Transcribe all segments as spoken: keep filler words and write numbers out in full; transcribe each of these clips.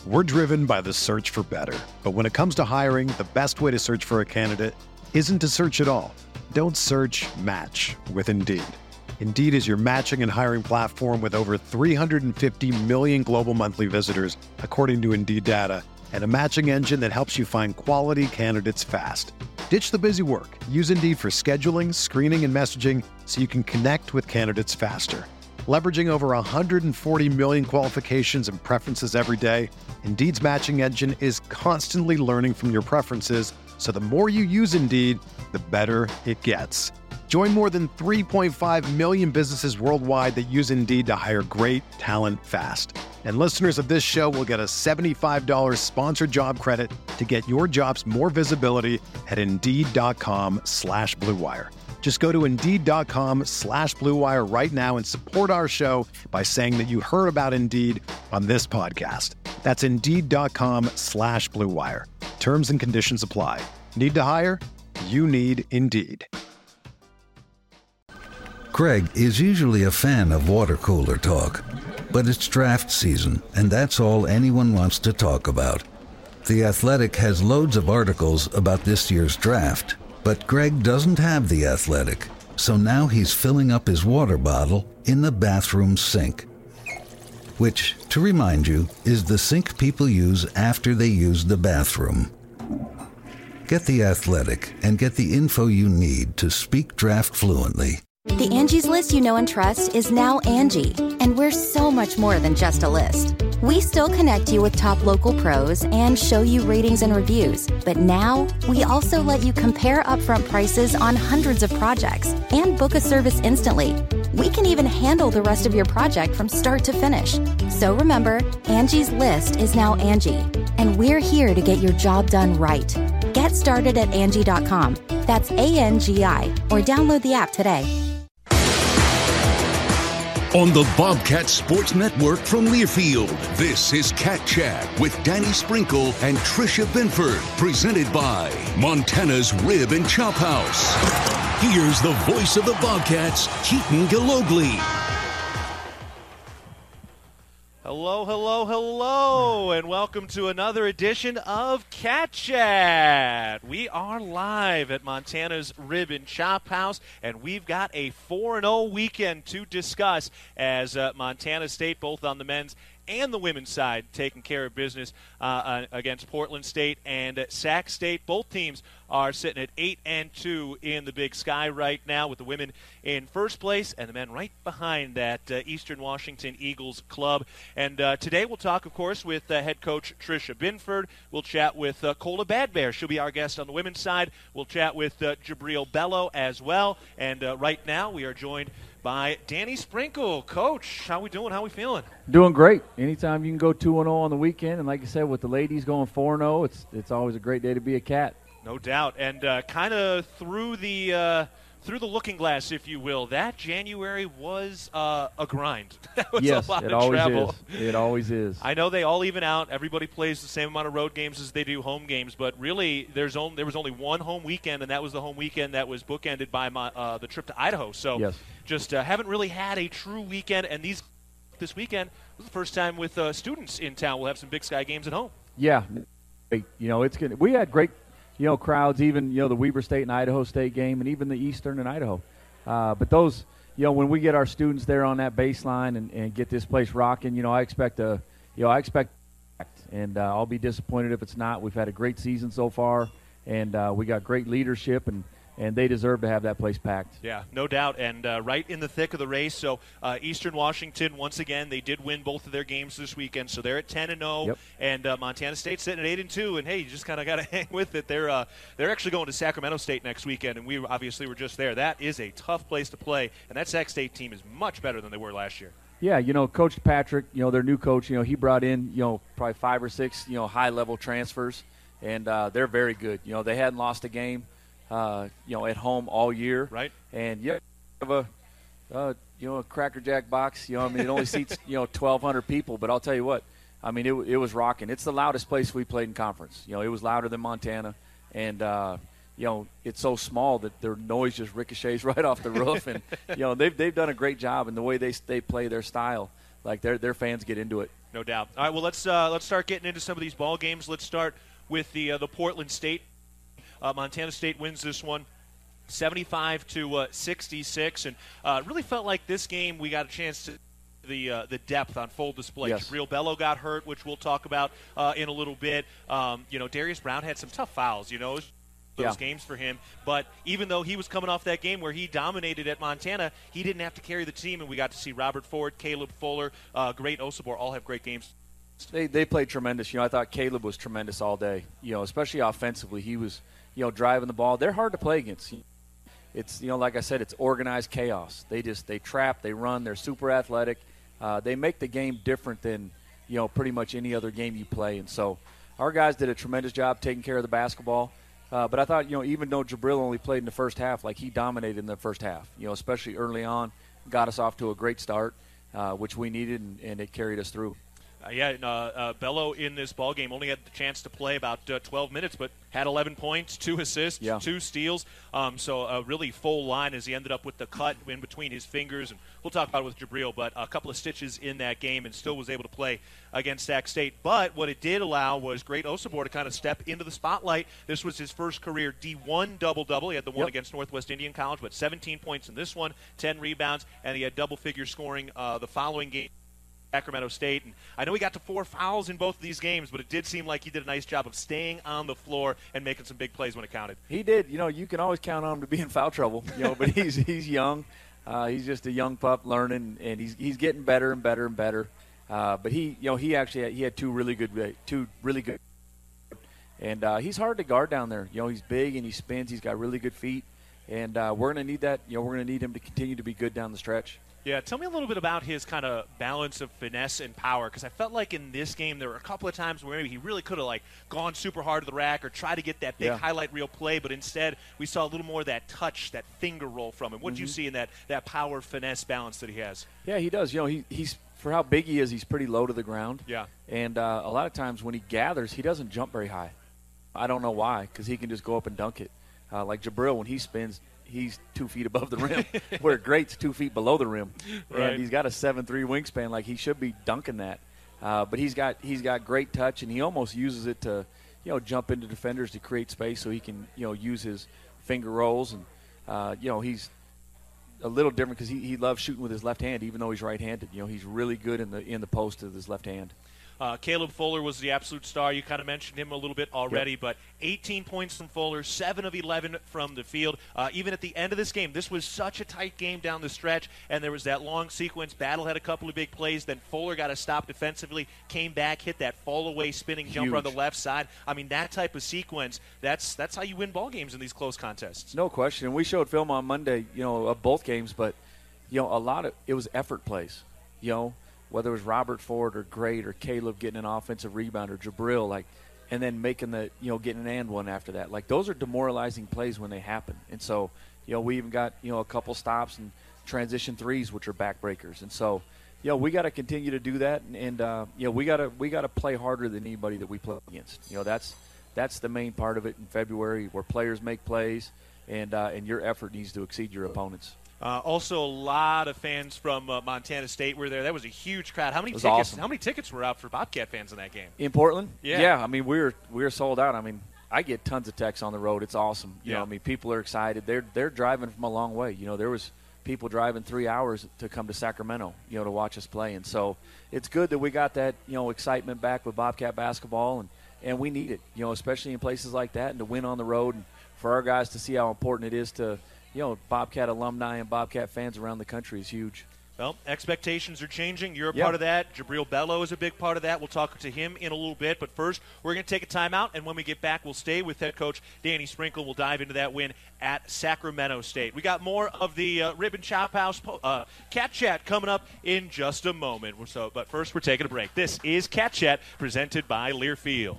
We're driven by the search for better. But when it comes to hiring, the best way to search for a candidate isn't to search at all. Don't search, match with Indeed. Indeed is your matching and hiring platform with over three hundred fifty million global monthly visitors, according to Indeed data, and a matching engine that helps you find quality candidates fast. Ditch the busy work. Use Indeed for scheduling, screening, and messaging so you can connect with candidates faster. Leveraging over one hundred forty million qualifications and preferences every day, Indeed's matching engine is constantly learning from your preferences, so the more you use Indeed, the better it gets. Join more than three point five million businesses worldwide that use Indeed to hire great talent fast. And listeners of this show will get a seventy-five dollars sponsored job credit to get your jobs more visibility at Indeed.com slash Blue Wire. Just go to Indeed.com slash Blue Wire right now and support our show by saying that you heard about Indeed on this podcast. That's Indeed.com slash Blue Wire. Terms and conditions apply. Need to hire? You need Indeed. Craig is usually a fan of water cooler talk, but it's draft season, and that's all anyone wants to talk about. The Athletic has loads of articles about this year's draft, but Greg doesn't have The Athletic, so now he's filling up his water bottle in the bathroom sink. Which, to remind you, is the sink people use after they use the bathroom. Get The Athletic and get the info you need to speak draft fluently. The Angie's List you know and trust is now Angie, and we're so much more than just a list. We still connect you with top local pros and show you ratings and reviews, but now we also let you compare upfront prices on hundreds of projects and book a service instantly. We can even handle the rest of your project from start to finish. So remember, Angie's List is now Angie, and we're here to get your job done right. Get started at Angie dot com. That's A N G I, or download the app today. On the Bobcat Sports Network from Learfield, this is Cat Chat with Danny Sprinkle and Tricia Binford, presented by Montana's Rib and Chop House. Here's the voice of the Bobcats, Keaton Galogly. Hello, hello, hello, and welcome to another edition of Cat Chat. We are live at Montana's Rib and Chop House, and we've got a four and oh weekend to discuss as uh, Montana State, both on the men's and the women's side, taking care of business uh, uh, against Portland State and uh, Sac State. Both teams are sitting at eight and two in the Big Sky right now, with the women in first place and the men right behind that uh, Eastern Washington Eagles club. And uh, today we'll talk, of course, with uh, head coach Tricia Binford. We'll chat with uh, Cola Badbear. She'll be our guest on the women's side. We'll chat with uh, Jabril Bello as well. And uh, right now we are joined by Danny Sprinkle. Coach, how we doing? How we feeling? Doing great. Anytime you can go two and oh on the weekend, and like you said, with the ladies going four and oh, it's it's always a great day to be a Cat. No doubt. And uh, kind of through the uh, through the looking glass, if you will, that January was uh, a grind. That was yes, a lot it of always travel. is. It always is. I know they all even out. Everybody plays the same amount of road games as they do home games, but really there's only, there was only one home weekend, and that was the home weekend that was bookended by my, uh, the trip to Idaho. So yes. just uh, haven't really had a true weekend, and these this weekend was the first time with uh, students in town. We'll have some Big Sky games at home. Yeah. You know, it's gonna, we had great, you know, crowds, even, you know, the Weber State and Idaho State game, and even the Eastern and Idaho. Uh, but those, you know, when we get our students there on that baseline and, and get this place rocking, you know, I expect a, you know, I expect, and uh, I'll be disappointed if it's not. We've had a great season so far, and uh, we got great leadership, and and they deserve to have that place packed. Yeah, no doubt, and uh, right in the thick of the race. So uh, Eastern Washington, once again, they did win both of their games this weekend, so they're at ten and oh, yep. and uh, Montana State sitting at eight and two, and hey, you just kind of got to hang with it. They're uh, they're actually going to Sacramento State next weekend, and we obviously were just there. That is a tough place to play, and that Sac State team is much better than they were last year. Yeah, you know, Coach Patrick, you know, their new coach, you know, he brought in, you know, probably five or six, you know, high-level transfers, and uh, they're very good. You know, they hadn't lost a game. Uh, you know, at home all year, right? And yeah, have a, uh, you know, a Cracker Jack box. You know, I mean, it only seats you know twelve hundred people, but I'll tell you what, I mean, it it was rocking. It's the loudest place we played in conference. You know, it was louder than Montana, and uh, you know, it's so small that their noise just ricochets right off the roof, and you know, they've they've done a great job in the way they they play their style. Like their their fans get into it. No doubt. All right, well, let's uh, let's start getting into some of these ball games. Let's start with the uh, the Portland State. Uh, Montana State wins this one, seventy-five to sixty-six, and uh, really felt like this game we got a chance to the uh, the depth on full display. Yes. Jabril Bello got hurt, which we'll talk about uh, in a little bit. Um, you know, Darius Brown had some tough fouls. You know. Those yeah. games for him, but even though he was coming off that game where he dominated at Montana, he didn't have to carry the team, and we got to see Robert Ford, Caleb Fuller, uh, great Osobor all have great games. They they played tremendous. You know, I thought Caleb was tremendous all day. You know, especially offensively, he was you know driving the ball. They're hard to play against. It's you know like I said, it's organized chaos. They just they trap, they run, they're super athletic. Uh, they make the game different than you know pretty much any other game you play. And so our guys did a tremendous job taking care of the basketball. Uh, but I thought, you know, even though Jabril only played in the first half, like he dominated in the first half, you know, especially early on, got us off to a great start, uh, which we needed, and, and it carried us through. Uh, yeah, uh, uh, Bello in this ball game only had the chance to play about uh, twelve minutes, but had eleven points, two assists, yeah. two steals. Um, so a really full line as he ended up with the cut in between his fingers. And we'll talk about it with Jabril, but a couple of stitches in that game and still was able to play against Sac State. But what it did allow was great Osobor to kind of step into the spotlight. This was his first career D one double-double. He had the one yep. against Northwest Indian College, but seventeen points in this one, ten rebounds, and he had double-figure scoring uh, the following game. Sacramento State. And I know he got to four fouls in both of these games, but it did seem like he did a nice job of staying on the floor and making some big plays when it counted. He did. You know, you can always count on him to be in foul trouble, you know, but he's he's young. Uh, he's just a young pup learning, and he's he's getting better and better and better. Uh, but he, you know, he actually had, he had two really good two really good and uh, he's hard to guard down there. You know, he's big and he spins. He's got really good feet, and uh, we're going to need that. You know, we're going to need him to continue to be good down the stretch. Yeah, tell me a little bit about his kind of balance of finesse and power, because I felt like in this game there were a couple of times where maybe he really could have like gone super hard to the rack or tried to get that big yeah. highlight reel play, but instead we saw a little more of that touch, that finger roll from him. What did mm-hmm. you see in that, that power finesse balance that he has? Yeah, he does. You know, he, he's for how big he is, he's pretty low to the ground. Yeah. And uh, a lot of times when he gathers, he doesn't jump very high. I don't know why, because he can just go up and dunk it. Uh, like Jabril, when he spins, he's two feet above the rim, where Great's two feet below the rim. Right. And he's got a seven three wingspan. Like, he should be dunking that. Uh, but he's got he's got great touch, and he almost uses it to, you know, jump into defenders to create space so he can, you know, use his finger rolls. And, uh, you know, he's a little different because he, he loves shooting with his left hand, even though he's right-handed. You know, he's really good in the in the post with his left hand. Uh, Caleb Fuller was the absolute star. You kind of mentioned him a little bit already, yep. but eighteen points from Fuller, seven of eleven from the field. Uh, even at the end of this game, this was such a tight game down the stretch, and there was that long sequence. Battle had a couple of big plays. Then Fuller got a stop defensively, came back, hit that fall-away spinning Huge. jumper on the left side. I mean, that type of sequence, that's that's how you win ball games in these close contests. No question. And we showed film on Monday, you know, of both games, but, you know, a lot of – it was effort plays, you know. Whether it was Robert Ford or Great or Caleb getting an offensive rebound or Jabril, like, and then making the, you know, getting an and one after that. Like, those are demoralizing plays when they happen. And so, you know, we even got, you know, a couple stops and transition threes, which are backbreakers. And so, you know, we got to continue to do that. And, and uh, you know, we got to we got to play harder than anybody that we play against. You know, that's that's the main part of it in February, where players make plays, and uh, and your effort needs to exceed your opponents. Uh, also, a lot of fans from uh, Montana State were there. That was a huge crowd. How many tickets? Awesome. How many tickets were out for Bobcat fans in that game? In Portland? Yeah. Yeah. I mean, we're we're sold out. I mean, I get tons of texts on the road. It's awesome. You yeah. know, I mean, people are excited. They're they're driving from a long way. You know, there was people driving three hours to come to Sacramento, you know, to watch us play. And so it's good that we got that, you know, excitement back with Bobcat basketball, and and we need it. You know, especially in places like that, and to win on the road, and for our guys to see how important it is to. You know, Bobcat alumni and Bobcat fans around the country is huge. Well, expectations are changing. You're a yep. part of that. Jabril Bello is a big part of that. We'll talk to him in a little bit. But first, we're going to take a timeout, and when we get back, we'll stay with head coach Danny Sprinkle. We'll dive into that win at Sacramento State. We got more of the uh, Rib and Chop House uh, Cat Chat coming up in just a moment. So, but first, we're taking a break. This is Cat Chat, presented by Learfield.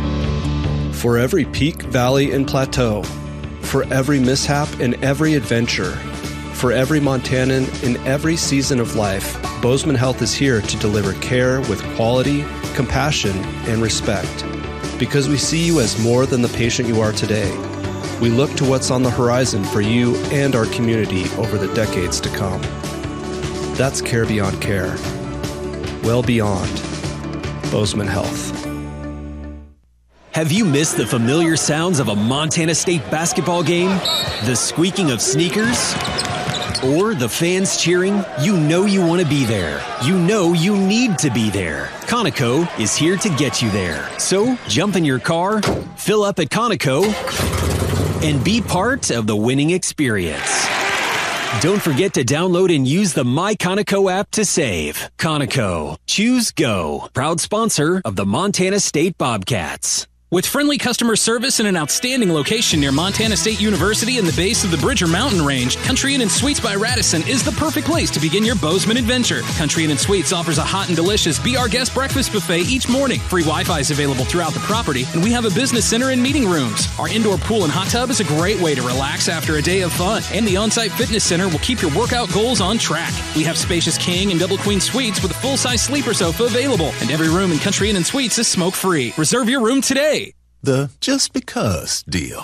For every peak, valley, and plateau, for every mishap and every adventure, for every Montanan in every season of life, Bozeman Health is here to deliver care with quality, compassion, and respect. Because we see you as more than the patient you are today. We look to what's on the horizon for you and our community over the decades to come. That's care beyond care. Well beyond. Bozeman Health. Have you missed the familiar sounds of a Montana State basketball game? The squeaking of sneakers? Or the fans cheering? You know you want to be there. You know you need to be there. Conoco is here to get you there. So jump in your car, fill up at Conoco, and be part of the winning experience. Don't forget to download and use the My Conoco app to save. Conoco. Choose Go. Proud sponsor of the Montana State Bobcats. With friendly customer service and an outstanding location near Montana State University in the base of the Bridger Mountain Range, Country Inn and Suites by Radisson is the perfect place to begin your Bozeman adventure. Country Inn and Suites offers a hot and delicious Be Our Guest breakfast buffet each morning. Free Wi-Fi is available throughout the property, and we have a business center and meeting rooms. Our indoor pool and hot tub is a great way to relax after a day of fun, and the on-site fitness center will keep your workout goals on track. We have spacious king and double queen suites with a full-size sleeper sofa available, and every room in Country Inn and Suites is smoke-free. Reserve your room today. The just because deal.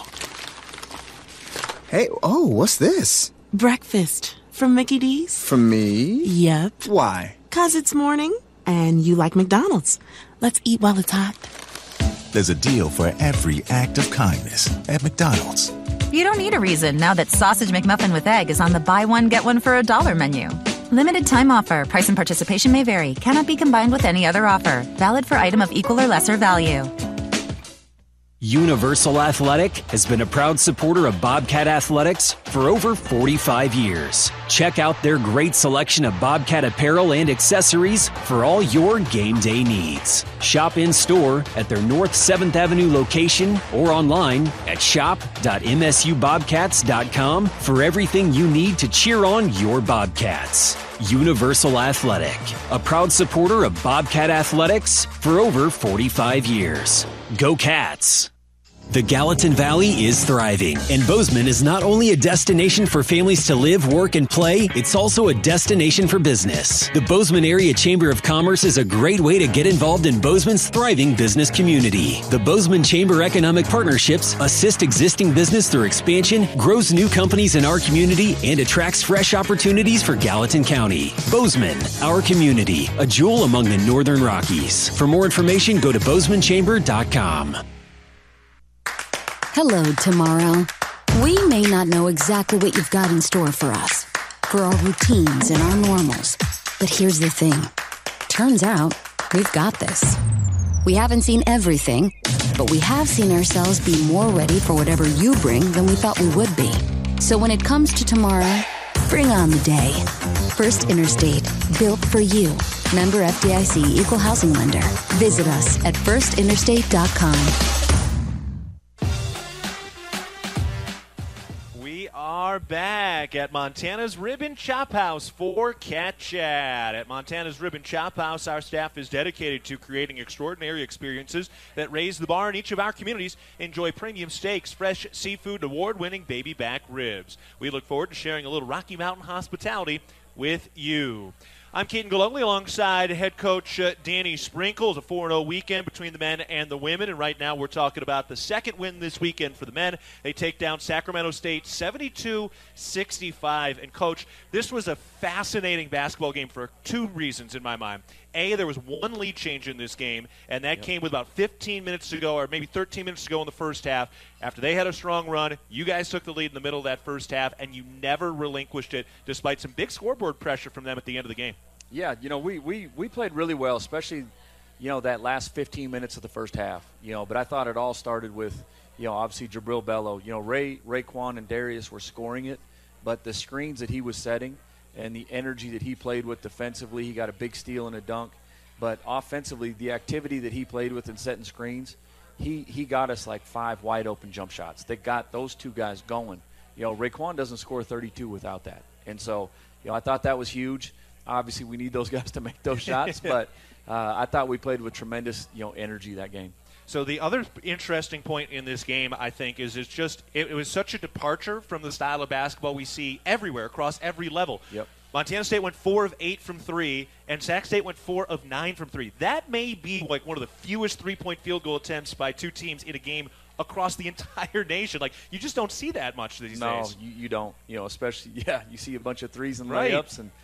Hey, oh, what's this? Breakfast from Mickey D's. From me? Yep. Why? 'Cause it's morning and you like McDonald's. Let's eat while it's hot. There's a deal for every act of kindness at McDonald's. You don't need a reason now that Sausage McMuffin with egg is on the buy one, get one for a dollar menu. Limited time offer. Price and participation may vary. Cannot be combined with any other offer. Valid for item of equal or lesser value. Universal Athletic has been a proud supporter of Bobcat Athletics for over forty-five years. Check out their great selection of Bobcat apparel and accessories for all your game day needs. Shop in store at their North seventh Avenue location or online at shop dot m s u bobcats dot com for everything you need to cheer on your Bobcats. Universal Athletic, a proud supporter of Bobcat Athletics for over forty-five years. Go Cats! The Gallatin Valley is thriving, and Bozeman is not only a destination for families to live, work, and play, it's also a destination for business. The Bozeman Area Chamber of Commerce is a great way to get involved in Bozeman's thriving business community. The Bozeman Chamber Economic Partnerships assist existing business through expansion, grows new companies in our community, and attracts fresh opportunities for Gallatin County. Bozeman, our community, a jewel among the Northern Rockies. For more information, go to bozeman chamber dot com. Hello, tomorrow. We may not know exactly what you've got in store for us, for our routines and our normals. But here's the thing. Turns out, we've got this. We haven't seen everything, but we have seen ourselves be more ready for whatever you bring than we thought we would be. So when it comes to tomorrow, bring on the day. First Interstate, built for you. Member F D I C Equal Housing Lender. Visit us at first interstate dot com. Are back at Montana's Rib and Chop House for Cat Chat. At Montana's Rib and Chop House, our staff is dedicated to creating extraordinary experiences that raise the bar in each of our communities. Enjoy premium steaks, fresh seafood, award-winning baby back ribs. We look forward to sharing a little Rocky Mountain hospitality with you. I'm Keaton Galoli alongside head coach uh, Danny Sprinkle. It's a four and oh weekend between the men and the women, and right now we're talking about the second win this weekend for the men. They take down Sacramento State seventy-two sixty-five. And, Coach, this was a fascinating basketball game for two reasons in my mind. A, there was one lead change in this game, and that yep. came with about fifteen minutes to go, or maybe thirteen minutes to go in the first half. After they had a strong run, you guys took the lead in the middle of that first half, and you never relinquished it despite some big scoreboard pressure from them at the end of the game. Yeah, you know, we, we, we played really well, especially, you know, that last fifteen minutes of the first half. You know, but I thought it all started with, you know, obviously Jabril Bello. You know, Ray, Raekwon and Darius were scoring it, but the screens that he was setting and the energy that he played with defensively, he got a big steal and a dunk. But offensively, the activity that he played with in setting screens, he, he got us like five wide-open jump shots that got those two guys going. You know, Raekwon doesn't score thirty-two without that. And so, you know, I thought that was huge. Obviously, we need those guys to make those shots, but uh, I thought we played with tremendous, you know, energy that game. So the other interesting point in this game, I think, is it's just it, it was such a departure from the style of basketball we see everywhere across every level. Yep. Montana State went four of eight from three, and Sac State went four of nine from three. That may be like one of the fewest three-point field goal attempts by two teams in a game across the entire nation. Like, you just don't see that much these no, days. No, you, you don't. You know, especially, yeah, you see a bunch of threes and right. layups, and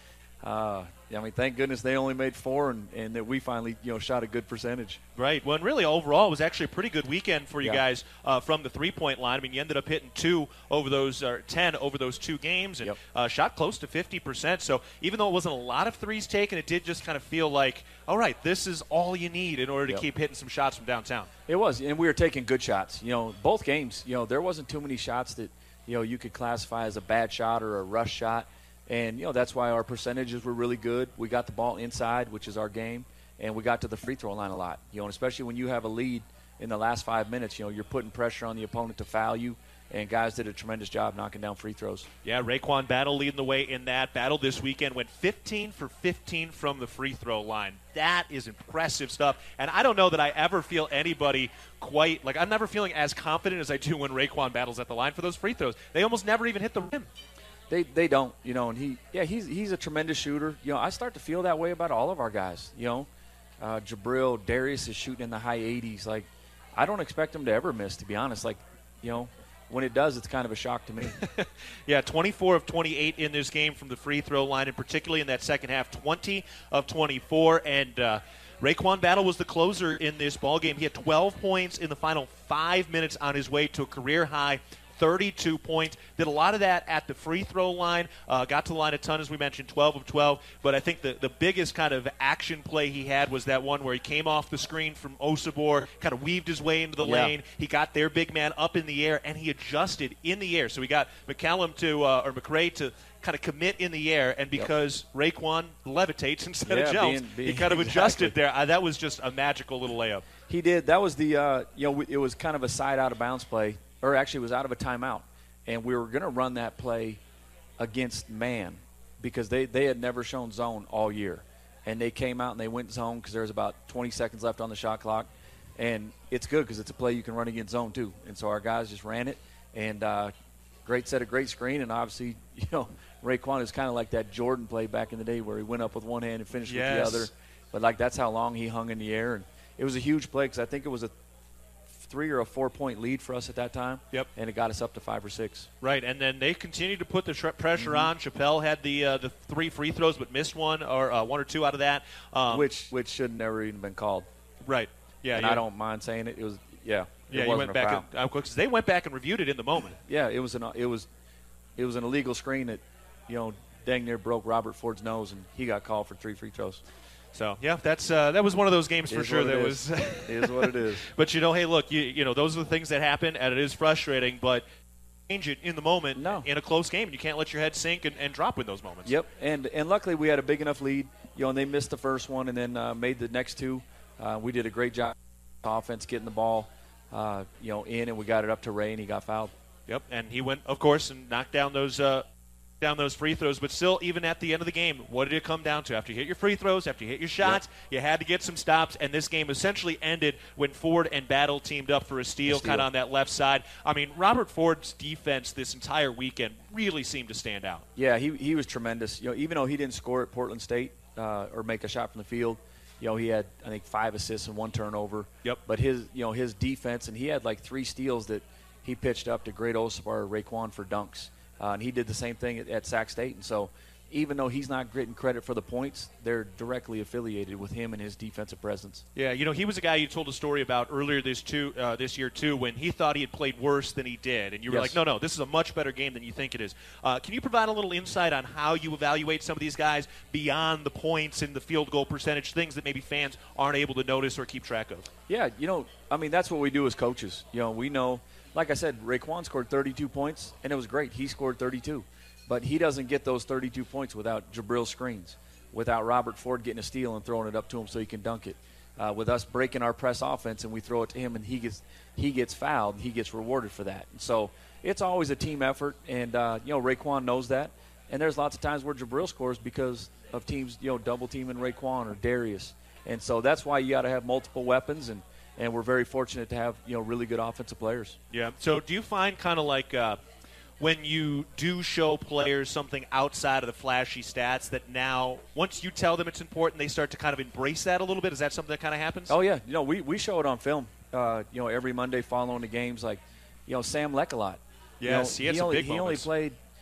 Uh, I mean, thank goodness they only made four, and, and that we finally, you know, shot a good percentage. Right. Well, and really overall, it was actually a pretty good weekend for you yeah. guys uh, from the three-point line. I mean, you ended up hitting two over those, or ten over those two games, and yep. uh, shot close to fifty percent. So even though it wasn't a lot of threes taken, it did just kind of feel like, all right, this is all you need in order to yep. keep hitting some shots from downtown. It was, and we were taking good shots. You know, both games, you know, there wasn't too many shots that, you know, you could classify as a bad shot or a rush shot. And, you know, that's why our percentages were really good. We got the ball inside, which is our game, and we got to the free throw line a lot. You know, and especially when you have a lead in the last five minutes, you know, you're putting pressure on the opponent to foul you, and guys did a tremendous job knocking down free throws. Yeah, Raekwon Battle leading the way in that. Battle this weekend went fifteen for fifteen from the free throw line. That is impressive stuff. And I don't know that I ever feel anybody quite – like I'm never feeling as confident as I do when Raekwon Battle's at the line for those free throws. They almost never even hit the rim. They they don't, you know, and he, yeah, he's he's a tremendous shooter. You know, I start to feel that way about all of our guys. You know, uh, Jabril, Darius is shooting in the high eighties. Like, I don't expect him to ever miss, to be honest. Like, you know, when it does, it's kind of a shock to me. Yeah, twenty-four of twenty-eight in this game from the free throw line, and particularly in that second half, twenty of twenty-four. And uh, Raekwon Battle was the closer in this ballgame. He had twelve points in the final five minutes on his way to a career high thirty-two points. Did a lot of that at the free throw line. Uh, got to the line a ton, as we mentioned, twelve of twelve. But I think the, the biggest kind of action play he had was that one where he came off the screen from Osabor, kind of weaved his way into the yeah. lane. He got their big man up in the air, and he adjusted in the air. So we got McCallum to, uh, or McRae to kind of commit in the air, and because yep. Raekwon levitates instead yeah, of jumps, being, being, he kind of exactly. adjusted there. Uh, that was just a magical little layup. He did. That was the, uh, you know, it was kind of a side out of bounds play, or actually it was out of a timeout. And we were going to run that play against man because they, they had never shown zone all year. And they came out and they went zone because there was about twenty seconds left on the shot clock. And it's good because it's a play you can run against zone too. And so our guys just ran it. And uh, great set, a great screen. And obviously, you know, Raekwon is kind of like that Jordan play back in the day where he went up with one hand and finished yes. with the other. But, like, that's how long he hung in the air. And it was a huge play because I think it was a three or a four-point lead for us at that time. Yep. And it got us up to five or six. Right, and then they continued to put the tr- pressure mm-hmm. on. Chappelle had the uh, the three free throws but missed one or uh, one or two out of that. Um, which which should never even been called. Right. Yeah. And yeah. I don't mind saying it. It was, yeah. Yeah, it you wasn't went a back foul. and, uh, cause they went back and reviewed it in the moment. Yeah, it was an it was it was an illegal screen that, you know, dang near broke Robert Ford's nose, and he got called for three free throws. So yeah, that's uh, that was one of those games for sure. That was it is what it is. But you know, hey, look, you you know, those are the things that happen, and it is frustrating. But change it in the moment, no. in a close game, and you can't let your head sink and, and drop in those moments. Yep, and and luckily we had a big enough lead, you know, and they missed the first one and then uh, made the next two. Uh, we did a great job, offense getting the ball, uh, you know, in, and we got it up to Ray, and he got fouled. Yep, and he went, of course, and knocked down those. Uh, down those free throws, but still, even at the end of the game, what did it come down to? After you hit your free throws, after you hit your shots, yep. you had to get some stops, and this game essentially ended when Ford and Battle teamed up for a steal, steal. kind of on that left side. I mean, Robert Ford's defense this entire weekend really seemed to stand out. Yeah, he he was tremendous. You know, even though he didn't score at Portland State uh, or make a shot from the field, you know, he had, I think, five assists and one turnover. Yep. But his, you know, his defense, and he had like three steals that he pitched up to Great Osabar, Raekwon for dunks. Uh, and he did the same thing at, at Sac State. And so even though he's not getting credit for the points, they're directly affiliated with him and his defensive presence. Yeah, you know, he was a guy you told a story about earlier this too, uh, this year, too, when he thought he had played worse than he did. And you were yes. like, no, no, this is a much better game than you think it is. Uh, can you provide a little insight on how you evaluate some of these guys beyond the points and the field goal percentage, things that maybe fans aren't able to notice or keep track of? Yeah, you know, I mean, that's what we do as coaches. You know, we know – like I said, Raekwon scored thirty-two points, and it was great. He scored thirty-two. But he doesn't get those thirty-two points without Jabril screens, without Robert Ford getting a steal and throwing it up to him so he can dunk it, uh, with us breaking our press offense and we throw it to him and he gets he gets fouled, he gets rewarded for that. And so it's always a team effort, and, uh, you know, Raekwon knows that. And there's lots of times where Jabril scores because of teams, you know, double-teaming Raekwon or Darius. And so that's why you got to have multiple weapons, and And we're very fortunate to have, you know, really good offensive players. Yeah. So do you find kind of like uh, when you do show players something outside of the flashy stats that now, once you tell them it's important, they start to kind of embrace that a little bit? Is that something that kind of happens? Oh, yeah. You know, we, we show it on film, uh, you know, every Monday following the games. Like, you know, Sam Leck a lot. Yes, you know, he had he some only, big He moments. only played,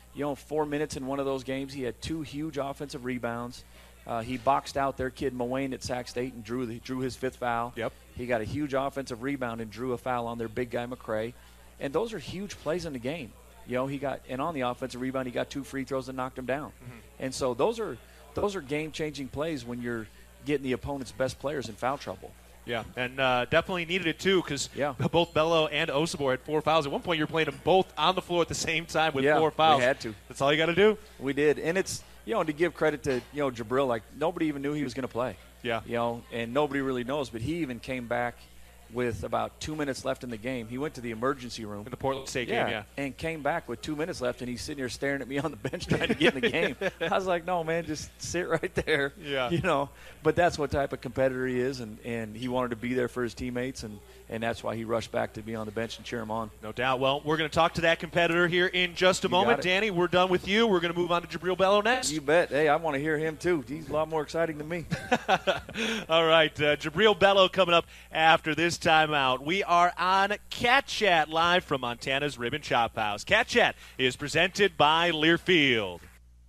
you know, four minutes in one of those games, he had two huge offensive rebounds. Uh, he boxed out their kid Muane at Sac State and drew the, drew his fifth foul. Yep. He got a huge offensive rebound and drew a foul on their big guy McCray. And those are huge plays in the game. You know, he got and on the offensive rebound, he got two free throws and knocked him down. Mm-hmm. And so those are those are game-changing plays when you're getting the opponent's best players in foul trouble. Yeah, and uh, definitely needed it too because yeah. both Bello and Osobor had four fouls. At one point, you were playing them both on the floor at the same time with yeah, four fouls. we had to. That's all you got to do. We did, and it's you know to give credit to you know Jabril, like nobody even knew he was going to play. Yeah, you know, and nobody really knows, but he even came back with about two minutes left in the game. He went to the emergency room. In the Portland State yeah, game, yeah. And came back with two minutes left, and he's sitting here staring at me on the bench trying to get in the game. I was like, no, man, just sit right there. Yeah. You know, but that's what type of competitor he is, and, and he wanted to be there for his teammates, and, and that's why he rushed back to be on the bench and cheer him on. No doubt. Well, we're going to talk to that competitor here in just a You moment. got it. Danny, we're done with you. We're going to move on to Jabril Bello next. You bet. Hey, I want to hear him, too. He's a lot more exciting than me. All right, uh, Jabril Bello coming up after this timeout. We are on Cat Chat live from Montana's Rib and Chop House. Cat Chat is presented by Learfield.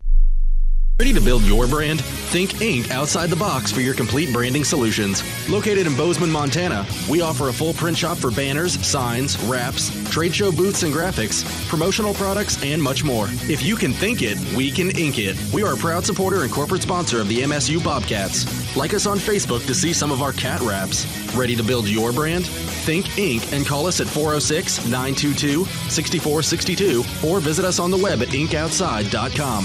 Ready to build your brand? Think Ink outside the box for your complete branding solutions. Located in Bozeman, Montana, we offer a full print shop for banners, signs, wraps, trade show booths and graphics, promotional products, and much more. If you can think it, we can ink it. We are a proud supporter and corporate sponsor of the M S U Bobcats. Like us on Facebook to see some of our cat wraps. Ready to build your brand? Think Ink and call us at four oh six, nine two two, six four six two or visit us on the web at ink outside dot com.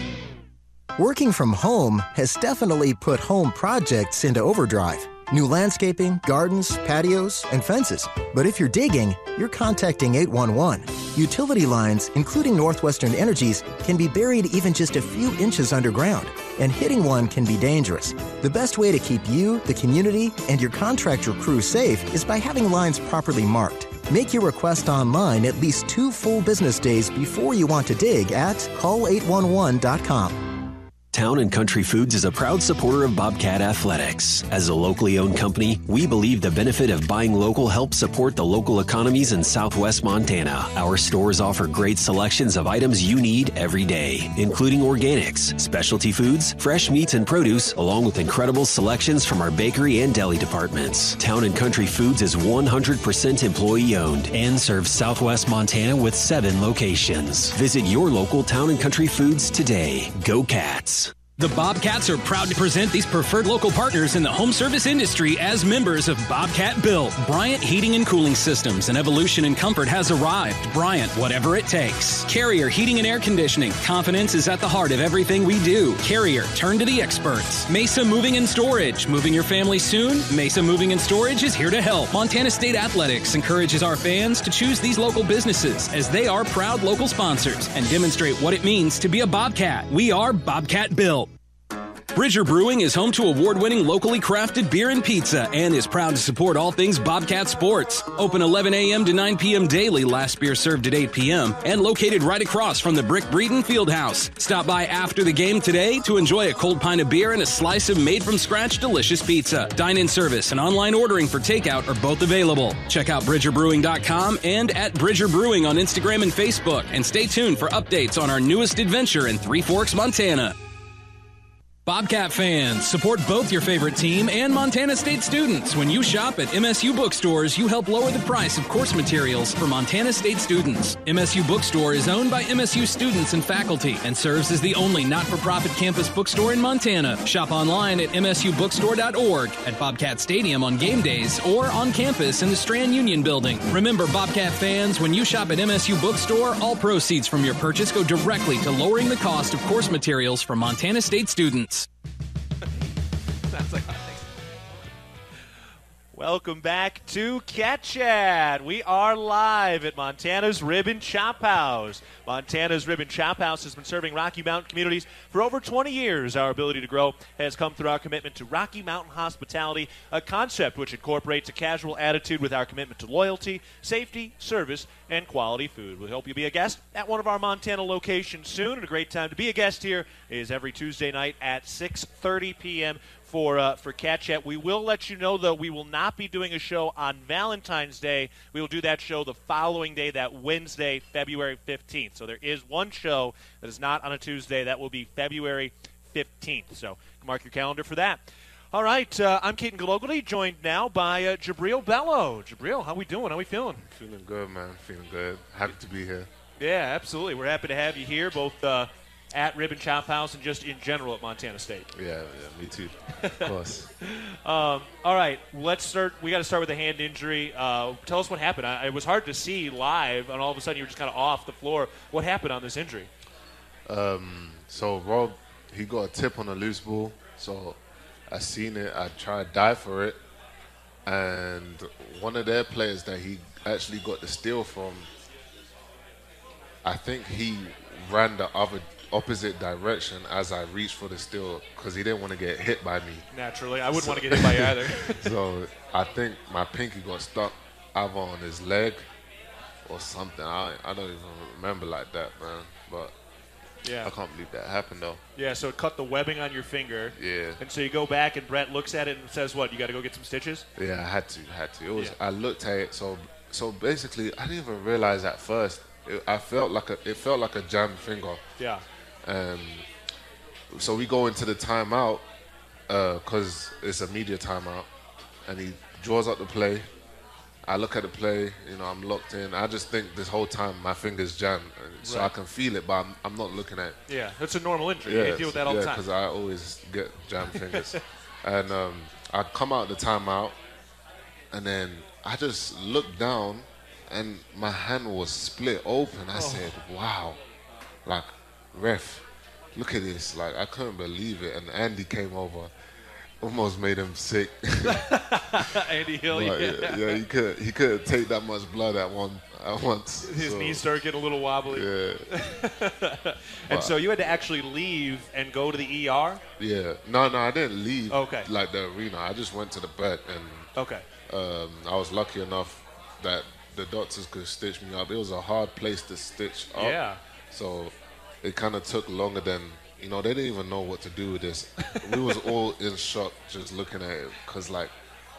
Working from home has definitely put home projects into overdrive. New landscaping, gardens, patios, and fences. But if you're digging, you're contacting eight one one. Utility lines, including Northwestern Energy's, can be buried even just a few inches underground, and hitting one can be dangerous. The best way to keep you, the community, and your contractor crew safe is by having lines properly marked. Make your request online at least two full business days before you want to dig at call eight one one dot com. Town and Country Foods is a proud supporter of Bobcat Athletics. As a locally owned company, we believe the benefit of buying local helps support the local economies in southwest Montana. Our stores offer great selections of items you need every day, including organics, specialty foods, fresh meats and produce, along with incredible selections from our bakery and deli departments. Town and Country Foods is one hundred percent employee-owned and serves southwest Montana with seven locations. Visit your local Town and Country Foods today. Go Cats! The Bobcats are proud to present these preferred local partners in the home service industry as members of Bobcat Built. Bryant Heating and Cooling Systems, an evolution in comfort has arrived. Bryant, whatever it takes. Carrier Heating and Air Conditioning. Confidence is at the heart of everything we do. Carrier, turn to the experts. Mesa Moving and Storage. Moving your family soon? Mesa Moving and Storage is here to help. Montana State Athletics encourages our fans to choose these local businesses as they are proud local sponsors and demonstrate what it means to be a Bobcat. We are Bobcat Built. Bridger Brewing is home to award-winning locally crafted beer and pizza and is proud to support all things Bobcat sports. Open eleven a.m. to nine p.m. daily, last beer served at eight p.m. and located right across from the Brick Breeden Fieldhouse. Stop by after the game today to enjoy a cold pint of beer and a slice of made-from-scratch delicious pizza. Dine-in service and online ordering for takeout are both available. Check out bridger brewing dot com and at Bridger Brewing on Instagram and Facebook, and stay tuned for updates on our newest adventure in Three Forks, Montana. Bobcat fans, support both your favorite team and Montana State students. When you shop at M S U bookstores, you help lower the price of course materials for Montana State students. M S U Bookstore is owned by M S U students and faculty and serves as the only not-for-profit campus bookstore in Montana. Shop online at m s u bookstore dot org, at Bobcat Stadium on game days, or on campus in the Strand Union Building. Remember, Bobcat fans, when you shop at M S U Bookstore, all proceeds from your purchase go directly to lowering the cost of course materials for Montana State students. Sounds like Welcome back to Cat Chat. We are live at Montana's Rib and Chop House. Montana's Rib and Chop House has been serving Rocky Mountain communities for over twenty years. Our ability to grow has come through our commitment to Rocky Mountain hospitality, a concept which incorporates a casual attitude with our commitment to loyalty, safety, service, and quality food. We hope you'll be a guest at one of our Montana locations soon. And a great time to be a guest here is every Tuesday night at six thirty p.m. for uh, for Cat Chat. We will let you know, though, we will not be doing a show on Valentine's Day. We will do that show the following day, that Wednesday, February fifteenth. So there is one show that is not on a Tuesday. That will be February fifteenth. So mark your calendar for that. All right, uh, I'm Keaton Galogly, joined now by uh, Jabril Bello. Jabril, how we doing? How we feeling? Feeling good, man. Feeling good. Happy to be here. Yeah, absolutely. We're happy to have you here, both uh, at Rib and Chop House and just in general at Montana State. Yeah, yeah, me too. Of course. um, all right, let's start. We got to start with the hand injury. Uh, tell us what happened. I, it was hard to see live, and all of a sudden you were just kind of off the floor. What happened on this injury? Um, so Rob, he got a tip on a loose ball, so I seen it. I tried to dive for it, and one of their players that he actually got the steal from, I think he ran the other opposite direction as I reached for the steal because he didn't want to get hit by me. Naturally, I wouldn't so, want to get hit by you either. So I think my pinky got stuck either on his leg or something. I I don't even remember like that, man. But yeah, I can't believe that happened though. Yeah, so it cut the webbing on your finger. Yeah. And so you go back and Brett looks at it and says, "What? You got to go get some stitches?" Yeah, I had to, had to. It was. Yeah. I looked at it. So so basically, I didn't even realize at first. It, I felt like a. It felt like a jammed finger. Yeah. Um. So we go into the timeout, because uh, it's a media timeout, and he draws up the play. I look at the play, you know, I'm locked in. I just think this whole time my finger's jammed, so right. I can feel it, but I'm, I'm not looking at it. Yeah, that's a normal injury. Yeah, you deal with that all yeah, the time. because I always get jammed fingers. And um, I come out the timeout, and then I just looked down, and my hand was split open. I oh. said, wow, like, ref, look at this. Like, I couldn't believe it. And Andy came over. Almost made him sick. Andy Hill, but, yeah. yeah. Yeah, he could he couldn't take that much blood at one at once. His so. knees started getting a little wobbly. Yeah. And so you had to actually leave and go to the E R? Yeah. No, no, I didn't leave. Okay. Like the arena. I just went to the bed and. Okay. Um, I was lucky enough that the doctors could stitch me up. It was a hard place to stitch up. Yeah. So it kind of took longer than. You know, they didn't even know what to do with this. We was all in shock just looking at it because, like,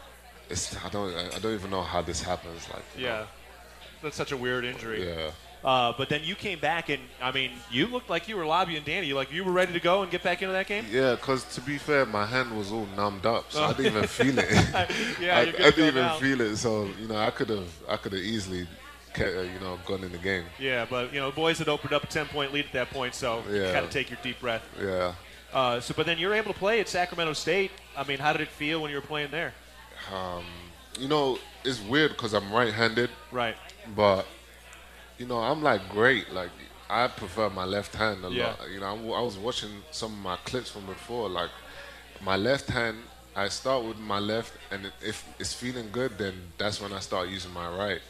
it's I don't I don't even know how this happens. Like, yeah, know. That's such a weird injury. Yeah. Uh, but then you came back and I mean, you looked like you were lobbying Danny. Like you were ready to go and get back into that game. Yeah, because to be fair, my hand was all numbed up, so oh. I didn't even feel it. yeah, I, you're good I to didn't go even now. feel it. So you know, I could have I could have easily. You know, gone in the game. Yeah, but you know, the boys had opened up a ten-point lead at that point, so yeah. you got to take your deep breath. Yeah. Uh, so, but then you're able to play at Sacramento State. I mean, how did it feel when you were playing there? Um, you know, it's weird because I'm right-handed. Right. But you know, I'm like great. Like I prefer my left hand a yeah. lot. You know, I, I was watching some of my clips from before. Like my left hand, I start with my left, and if it's feeling good, then that's when I start using my right.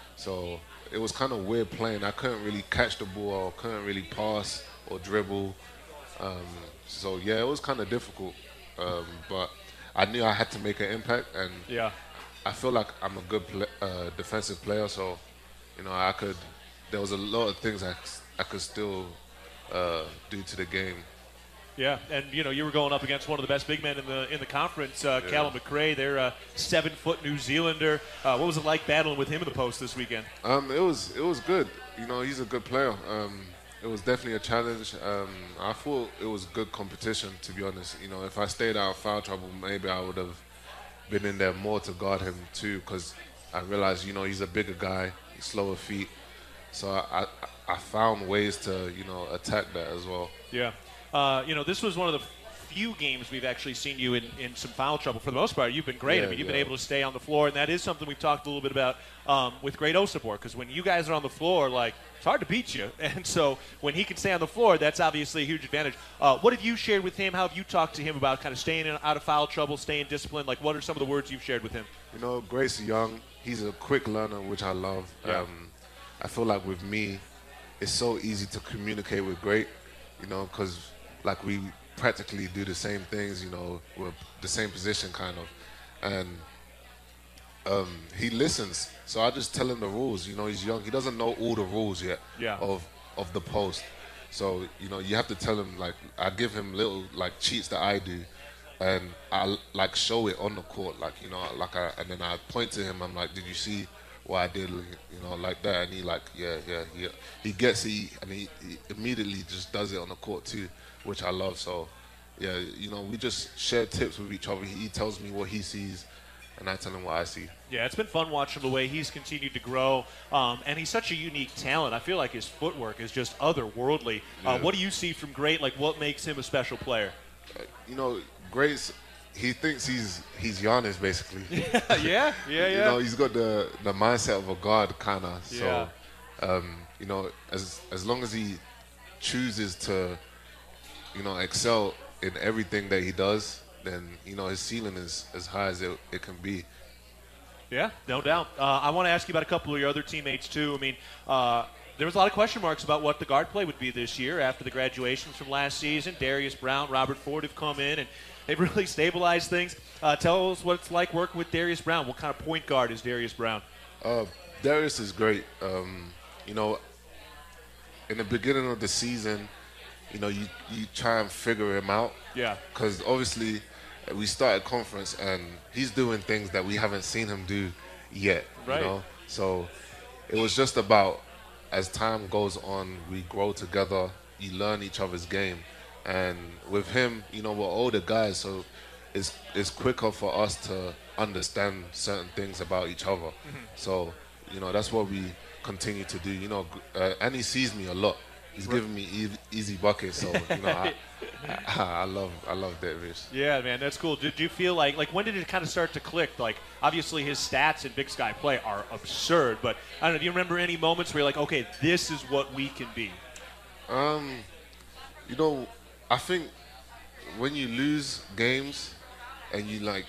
So it was kind of weird playing. I couldn't really catch the ball, or couldn't really pass or dribble. Um, so yeah, it was kind of difficult. Um, but I knew I had to make an impact, and yeah. I feel like I'm a good play, uh, defensive player. So you know, I could. There was a lot of things I I could still uh, do to the game. Yeah, and you know you were going up against one of the best big men in the in the conference, uh, yeah. Callum McRae. They're a seven-foot New Zealander. Uh, what was it like battling with him in the post this weekend? Um, it was it was good. You know, he's a good player. Um, it was definitely a challenge. Um, I thought it was good competition, to be honest. You know, if I stayed out of foul trouble, maybe I would have been in there more to guard him too, because I realized, you know, he's a bigger guy, slower feet. So I, I I found ways to, you know, attack that as well. Yeah. Uh, you know, this was one of the few games we've actually seen you in, in some foul trouble. For the most part, you've been great. Yeah, I mean, you've yeah. been able to stay on the floor, and that is something we've talked a little bit about um, with Great Osipor, because when you guys are on the floor, like, it's hard to beat you. And so when he can stay on the floor, that's obviously a huge advantage. Uh, what have you shared with him? How have you talked to him about kind of staying in, out of foul trouble, staying disciplined? Like, what are some of the words you've shared with him? You know, Grace Young, he's a quick learner, which I love. Yeah. Um, I feel like with me, it's so easy to communicate with Great, you know, because, like, we practically do the same things, you know, we're the same position kind of, and um, he listens. So I just tell him the rules. You know, he's young. He doesn't know all the rules yet yeah. of of the post. So you know, you have to tell him. Like I give him little like cheats that I do, and I like show it on the court, like you know, like I and then I point to him. I'm like, did you see what I did? You know, like that, and he like, yeah, yeah, yeah. He gets it, and he, he immediately just does it on the court too, which I love. So, yeah, you know, we just share tips with each other. He tells me what he sees, and I tell him what I see. Yeah, it's been fun watching the way he's continued to grow, um, and he's such a unique talent. I feel like his footwork is just otherworldly. Yeah. Uh, what do you see from Great? Like, what makes him a special player? Uh, you know, Great's, he thinks he's he's Giannis, basically. yeah, yeah, yeah. You know, he's got the, the mindset of a guard, kind of. So, yeah. um, you know, as as long as he chooses to, you know, excel in everything that he does, then, you know, his ceiling is as high as it, it can be. Yeah, no doubt. Uh, I want to ask you about a couple of your other teammates, too. I mean, uh, there was a lot of question marks about what the guard play would be this year after the graduations from last season. Darius Brown, Robert Ford have come in, and they've really stabilized things. Uh, tell us what it's like working with Darius Brown. What kind of point guard is Darius Brown? Uh, Darius is great. Um, you know, in the beginning of the season, you know, you, you try and figure him out. Yeah. Because obviously we started conference and he's doing things that we haven't seen him do yet. Right. You know? So it was just about, as time goes on, we grow together, you learn each other's game. And with him, you know, we're older guys, so it's it's quicker for us to understand certain things about each other. Mm-hmm. So, you know, that's what we continue to do. You know, uh, and he sees me a lot. He's right. giving me e- easy buckets, so you know, I, I, I love I love Darius. Yeah, man, that's cool. Did you feel like like when did it kind of start to click? Like, obviously his stats in Big Sky play are absurd, but I don't know. Do you remember any moments where you're like, okay, this is what we can be? Um, you know, I think when you lose games and you like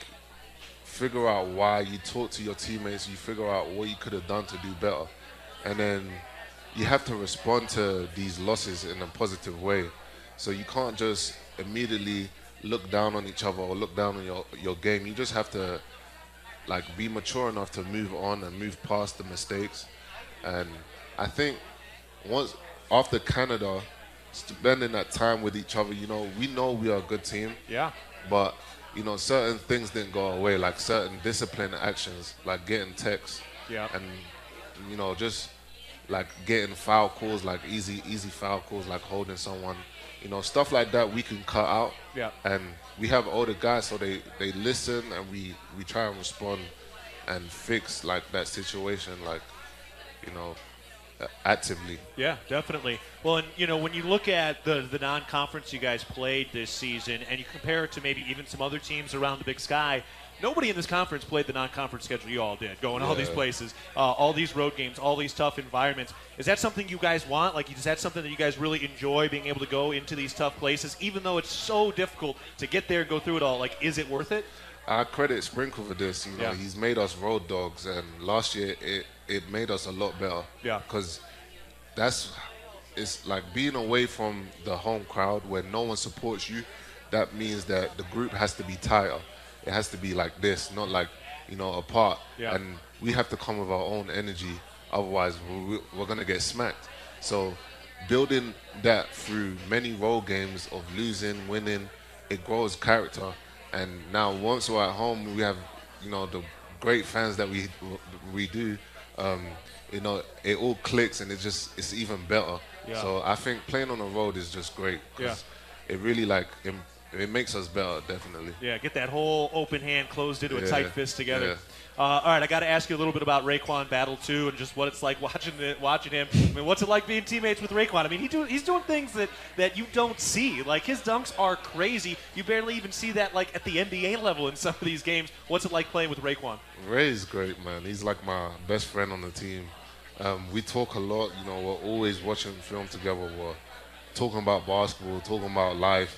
figure out why, you talk to your teammates, you figure out what you could have done to do better, and then you have to respond to these losses in a positive way. So you can't just immediately look down on each other or look down on your, your game. You just have to like be mature enough to move on and move past the mistakes. And I think once after Canada, spending that time with each other, you know, we know we are a good team. Yeah. But, you know, certain things didn't go away, like certain discipline actions, like getting texts. Yeah. And, you know, just like getting foul calls, like easy easy foul calls, like holding someone, you know, stuff like that we can cut out. Yeah. And we have older guys, so they, they listen, and we, we try and respond and fix like that situation, like, you know, uh, actively. Yeah, definitely. Well, and you know, when you look at the the non-conference you guys played this season, and you compare it to maybe even some other teams around the Big Sky, nobody in this conference played the non-conference schedule you all did, going yeah. all these places, uh, all these road games, all these tough environments. Is that something you guys want? Like, is that something that you guys really enjoy, being able to go into these tough places, even though it's so difficult to get there and go through it all? Like, is it worth it? I credit Sprinkle for this. You know, yeah. he's made us road dogs, and last year it, it made us a lot better. Yeah. Because that's, it's like being away from the home crowd where no one supports you. That means that the group has to be tighter. It has to be like this, not like, you know, apart. Yeah. And we have to come with our own energy. Otherwise, we're, we're going to get smacked. So building that through many road games of losing, winning, it grows character. And now once we're at home, we have, you know, the great fans that we we do. Um, you know, it all clicks, and it just it's even better. Yeah. So I think playing on the road is just great. Yeah. It really like it, it makes us better, definitely. Yeah, get that whole open hand closed into a Yeah. tight fist together. Yeah. Uh, all right, I got to ask you a little bit about Raekwon Battle too, and just what it's like watching it, watching him. I mean, what's it like being teammates with Raekwon? I mean, he do, he's doing things that, that you don't see. Like, his dunks are crazy. You barely even see that like at the N B A level in some of these games. What's it like playing with Raekwon? Ray's great, man. He's like my best friend on the team. Um, we talk a lot. You know, we're always watching film together. We're talking about basketball, talking about life,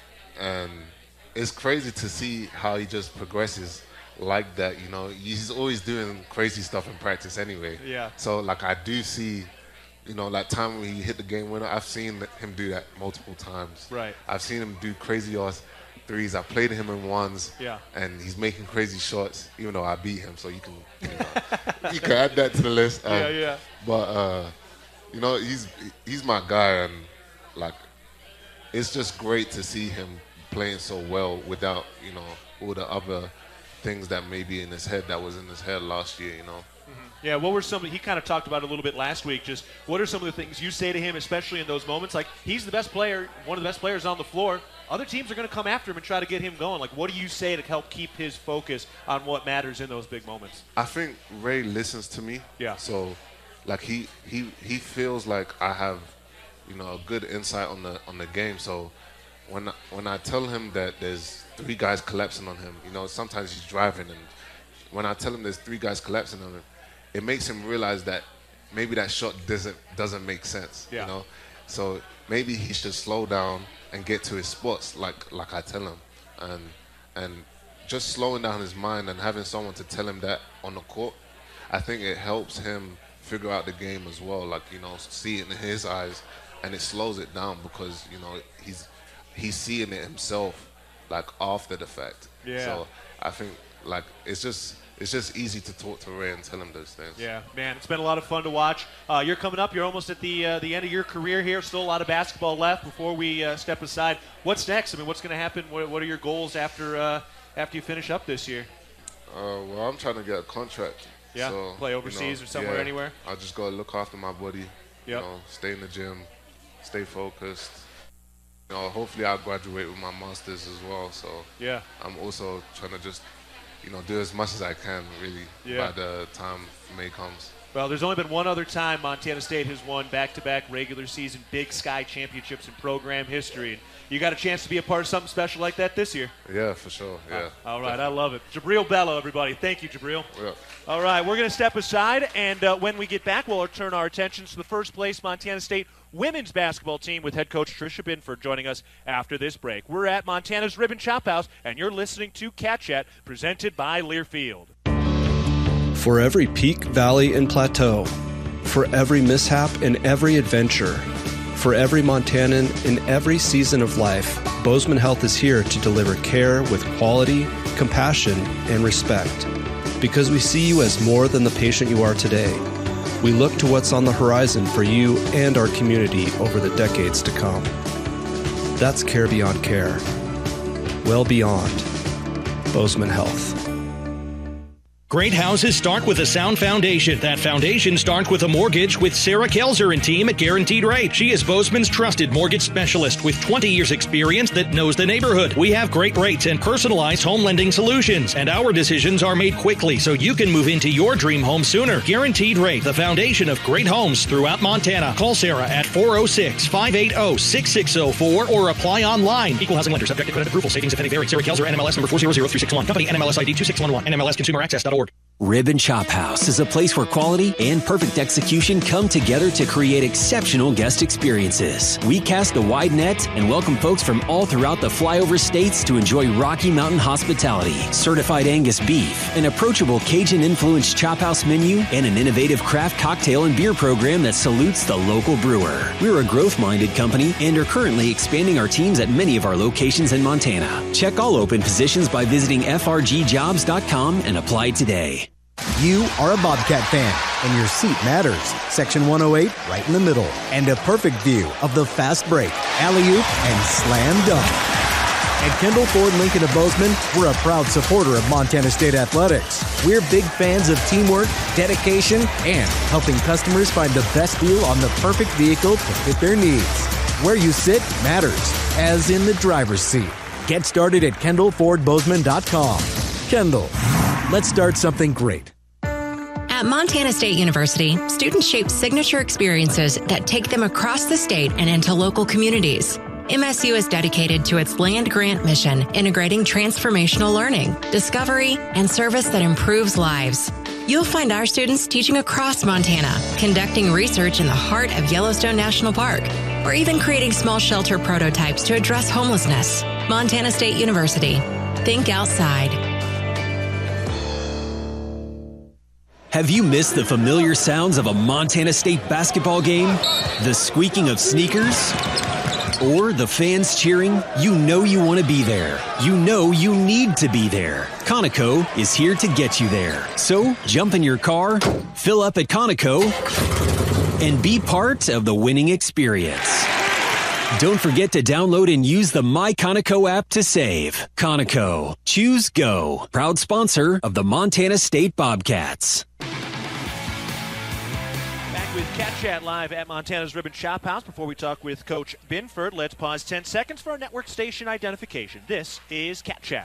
and it's crazy to see how he just progresses like that. You know, he's always doing crazy stuff in practice anyway. Yeah. So like I do see, you know, that time when he hit the game winner, I've seen him do that multiple times. Right. I've seen him do crazy ass threes. I played him in ones. Yeah. And he's making crazy shots, even though I beat him. So you can, you know, you can add that to the list. Um, yeah, yeah. But uh, you know, he's he's my guy, and like, it's just great to see him playing so well without, you know, all the other things that may be in his head that was in his head last year, you know. Mm-hmm. Yeah, what were some, he kind of talked about it a little bit last week, just what are some of the things you say to him, especially in those moments? Like, he's the best player, one of the best players on the floor. Other teams are going to come after him and try to get him going. Like, what do you say to help keep his focus on what matters in those big moments? I think Ray listens to me. Yeah. So, like, he, he, he feels like I have, you know, a good insight on the on the game. So when I, when I tell him that there's three guys collapsing on him, you know, sometimes he's driving, and when I tell him there's three guys collapsing on him, it makes him realize that maybe that shot doesn't doesn't make sense. Yeah. You know, so maybe he should slow down and get to his spots, like like I tell him, and and just slowing down his mind and having someone to tell him that on the court, I think it helps him figure out the game as well. Like, you know, see it in his eyes. And it slows it down because, you know, he's he's seeing it himself, like, after the fact. Yeah. So I think, like, it's just it's just easy to talk to Ray and tell him those things. Yeah, man, it's been a lot of fun to watch. Uh, you're coming up. You're almost at the uh, the end of your career here. Still a lot of basketball left before we uh, step aside. What's next? I mean, what's going to happen? What, what are your goals after uh, after you finish up this year? Uh, well, I'm trying to get a contract. Yeah, so, play overseas, you know, or somewhere, yeah, anywhere? I just got to look after my body, yep. you know, stay in the gym, stay focused. You know, hopefully I'll graduate with my master's as well. So yeah, I'm also trying to just, you know, do as much as I can, really, yeah. by the time May comes. Well, there's only been one other time Montana State has won back-to-back regular season Big Sky championships in program history. And you got a chance to be a part of something special like that this year. Yeah, for sure. Yeah. Uh, all right, definitely. I love it. Jabril Bello, everybody. Thank you, Jabril. Yeah. All right, we're going to step aside, and uh, when we get back, we'll turn our attentions to the first-place Montana State women's basketball team with head coach Tricia Binford joining us after this break. We're at Montana's Rib and Chop House, and you're listening to Cat Chat, presented by Learfield. For every peak, valley, and plateau, for every mishap and every adventure, for every Montanan in every season of life, Bozeman Health is here to deliver care with quality, compassion, and respect. Because we see you as more than the patient you are today. We look to what's on the horizon for you and our community over the decades to come. That's care beyond care. Well beyond Bozeman Health. Great houses start with a sound foundation. That foundation starts with a mortgage with Sarah Kelzer and team at Guaranteed Rate. She is Bozeman's trusted mortgage specialist with twenty years experience that knows the neighborhood. We have great rates and personalized home lending solutions, and our decisions are made quickly so you can move into your dream home sooner. Guaranteed Rate, the foundation of great homes throughout Montana. Call Sarah at four oh six, five eight oh, six six oh four or apply online. Equal housing lender subject to credit approval. Savings if any vary. Sarah Kelzer, N M L S number four zero zero three six one. Company N M L S I D two six one one. N M L S consumer access dot org. Rib and Chop House is a place where quality and perfect execution come together to create exceptional guest experiences. We cast a wide net and welcome folks from all throughout the flyover states to enjoy Rocky Mountain hospitality, certified Angus beef, an approachable Cajun-influenced chop house menu, and an innovative craft cocktail and beer program that salutes the local brewer. We're a growth-minded company and are currently expanding our teams at many of our locations in Montana. Check all open positions by visiting f r g jobs dot com and apply today. You are a Bobcat fan, and your seat matters. Section one oh eight, right in the middle. And a perfect view of the fast break, alley-oop, and slam dunk. At Kendall Ford Lincoln of Bozeman, we're a proud supporter of Montana State Athletics. We're big fans of teamwork, dedication, and helping customers find the best deal on the perfect vehicle to fit their needs. Where you sit matters, as in the driver's seat. Get started at kendall ford bozeman dot com. Kendall. Let's start something great. At Montana State University, students shape signature experiences that take them across the state and into local communities. M S U is dedicated to its land-grant mission, integrating transformational learning, discovery, and service that improves lives. You'll find our students teaching across Montana, conducting research in the heart of Yellowstone National Park, or even creating small shelter prototypes to address homelessness. Montana State University. Think outside. Have you missed the familiar sounds of a Montana State basketball game? The squeaking of sneakers? Or the fans cheering? You know you want to be there. You know you need to be there. Conoco is here to get you there. So jump in your car, fill up at Conoco, and be part of the winning experience. Don't forget to download and use the My Conoco app to save. Conoco. Choose Go. Proud sponsor of the Montana State Bobcats. Back with Cat Chat live at Montana's Ribbon Shop House. Before we talk with Coach Binford, let's pause ten seconds for our network station identification. This is Cat Chat.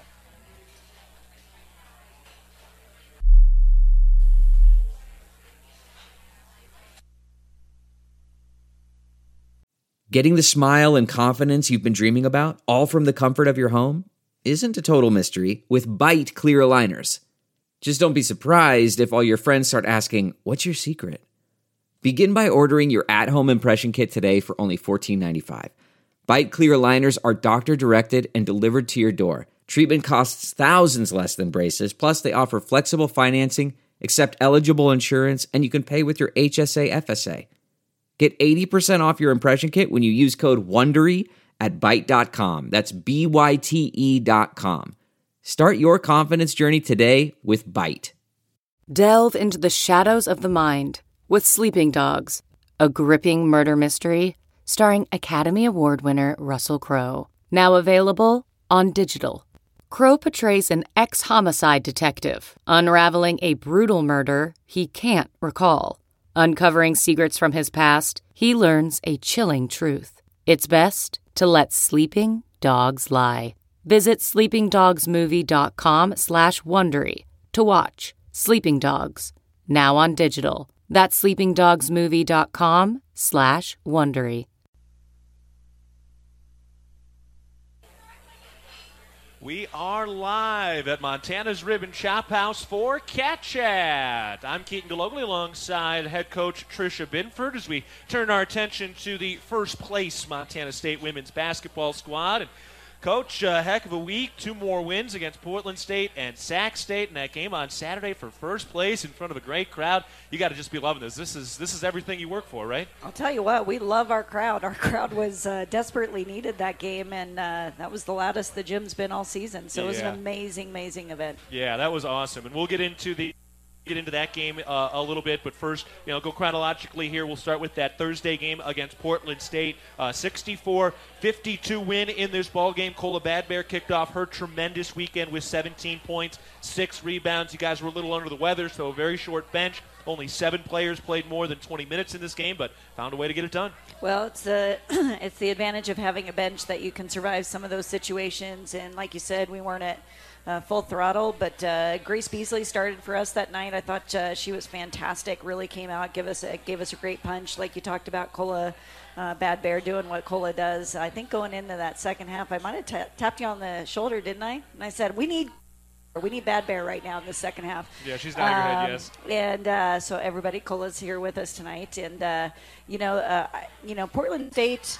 Getting the smile and confidence you've been dreaming about, all from the comfort of your home, isn't a total mystery with Byte clear aligners. Just don't be surprised if all your friends start asking, "What's your secret?" Begin by ordering your at-home impression kit today for only fourteen ninety-five. Byte clear aligners are doctor-directed and delivered to your door. Treatment costs thousands less than braces, plus they offer flexible financing, accept eligible insurance, and you can pay with your H S A F S A. Get eighty percent off your impression kit when you use code WONDERY at byte dot com. That's B Y T E dot com. Start your confidence journey today with Byte. Delve into the shadows of the mind with Sleeping Dogs, a gripping murder mystery starring Academy Award winner Russell Crowe. Now available on digital. Crowe portrays an ex-homicide detective unraveling a brutal murder he can't recall. Uncovering secrets from his past, he learns a chilling truth. It's best to let sleeping dogs lie. Visit sleepingdogsmovie.com slash Wondery to watch Sleeping Dogs, now on digital. That's sleepingdogsmovie.com slash Wondery. We are live at Montana's Ribbon Shop House for Cat Chat. I'm Keaton Galogly alongside head coach Tricia Binford as we turn our attention to the first place Montana State women's basketball squad. And Coach, a heck of a week. Two more wins against Portland State and Sac State in that game on Saturday for first place in front of a great crowd. You got to just be loving this. This is this is everything you work for, right? I'll tell you what, we love our crowd. Our crowd was uh, desperately needed that game, and uh, that was the loudest the gym's been all season. So yeah. It was an amazing, amazing event. Yeah, that was awesome. And we'll get into the get into that game uh, a little bit, but first, you know, go chronologically here. We'll start with that Thursday game against Portland State. Uh, sixty-four fifty-two win in this ball game. Cola Badbear kicked off her tremendous weekend with seventeen points, six rebounds. You guys were a little under the weather, so a very short bench. Only seven players played more than twenty minutes in this game, but found a way to get it done. Well, it's the it's the advantage of having a bench that you can survive some of those situations. And like you said, we weren't at Uh, full throttle, but uh, Grace Beasley started for us that night. I thought uh, she was fantastic. Really came out, give us a, gave us a great punch, like you talked about. Cola uh, Bad Bear doing what Cola does. I think going into that second half, I might have t- tapped you on the shoulder, didn't I? And I said, we need we need Bad Bear right now in the second half. Yeah, she's nodding um, her head, yes. And uh, so everybody, Cola's here with us tonight, and uh, you know, uh, you know, Portland State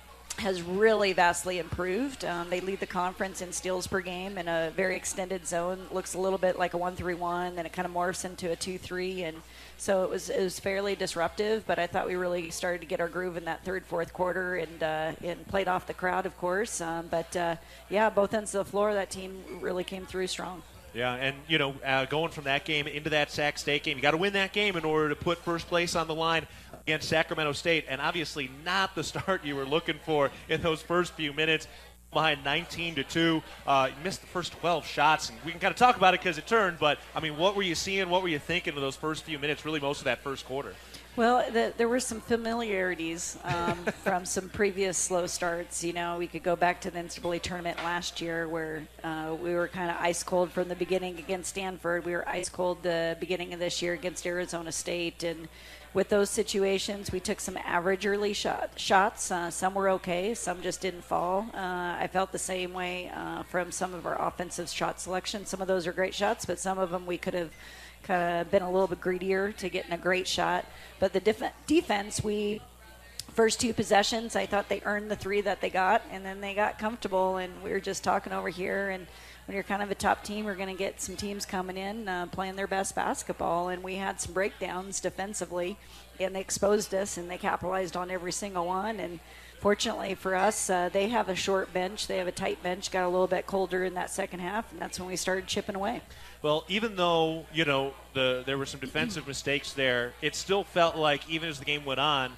has really vastly improved. Um, they lead the conference in steals per game in a very extended zone. Looks a little bit like a one three one, then it kind of morphs into a two three, and so it was it was fairly disruptive. But I thought we really started to get our groove in that third, fourth quarter, and uh, and played off the crowd, of course. Um, but uh, yeah, both ends of the floor, that team really came through strong. Yeah, and, you know, uh, going from that game into that Sac State game, you got to win that game in order to put first place on the line against Sacramento State, and obviously not the start you were looking for in those first few minutes. Behind nineteen to two, uh, you missed the first twelve shots, and we can kind of talk about it because it turned, but, I mean, what were you seeing, what were you thinking of those first few minutes, really most of that first quarter? Well, the, there were some familiarities um, from some previous slow starts. You know, we could go back to the N C double A tournament last year where uh, we were kind of ice cold from the beginning against Stanford. We were ice cold the beginning of this year against Arizona State. And with those situations, we took some average early shot, shots. Uh, some were okay. Some just didn't fall. Uh, I felt the same way uh, from some of our offensive shot selection. Some of those are great shots, but some of them we could have kind of been a little bit greedier to getting a great shot. But the def- defense, we first two possessions, I thought they earned the three that they got, and then they got comfortable. And we were just talking over here, and when you're kind of a top team, we're going to get some teams coming in uh, playing their best basketball. And we had some breakdowns defensively, and they exposed us, and they capitalized on every single one. And fortunately for us, uh, they have a short bench. They have a tight bench, got a little bit colder in that second half, and that's when we started chipping away. Well, even though, you know, the there were some defensive mistakes there, it still felt like, even as the game went on,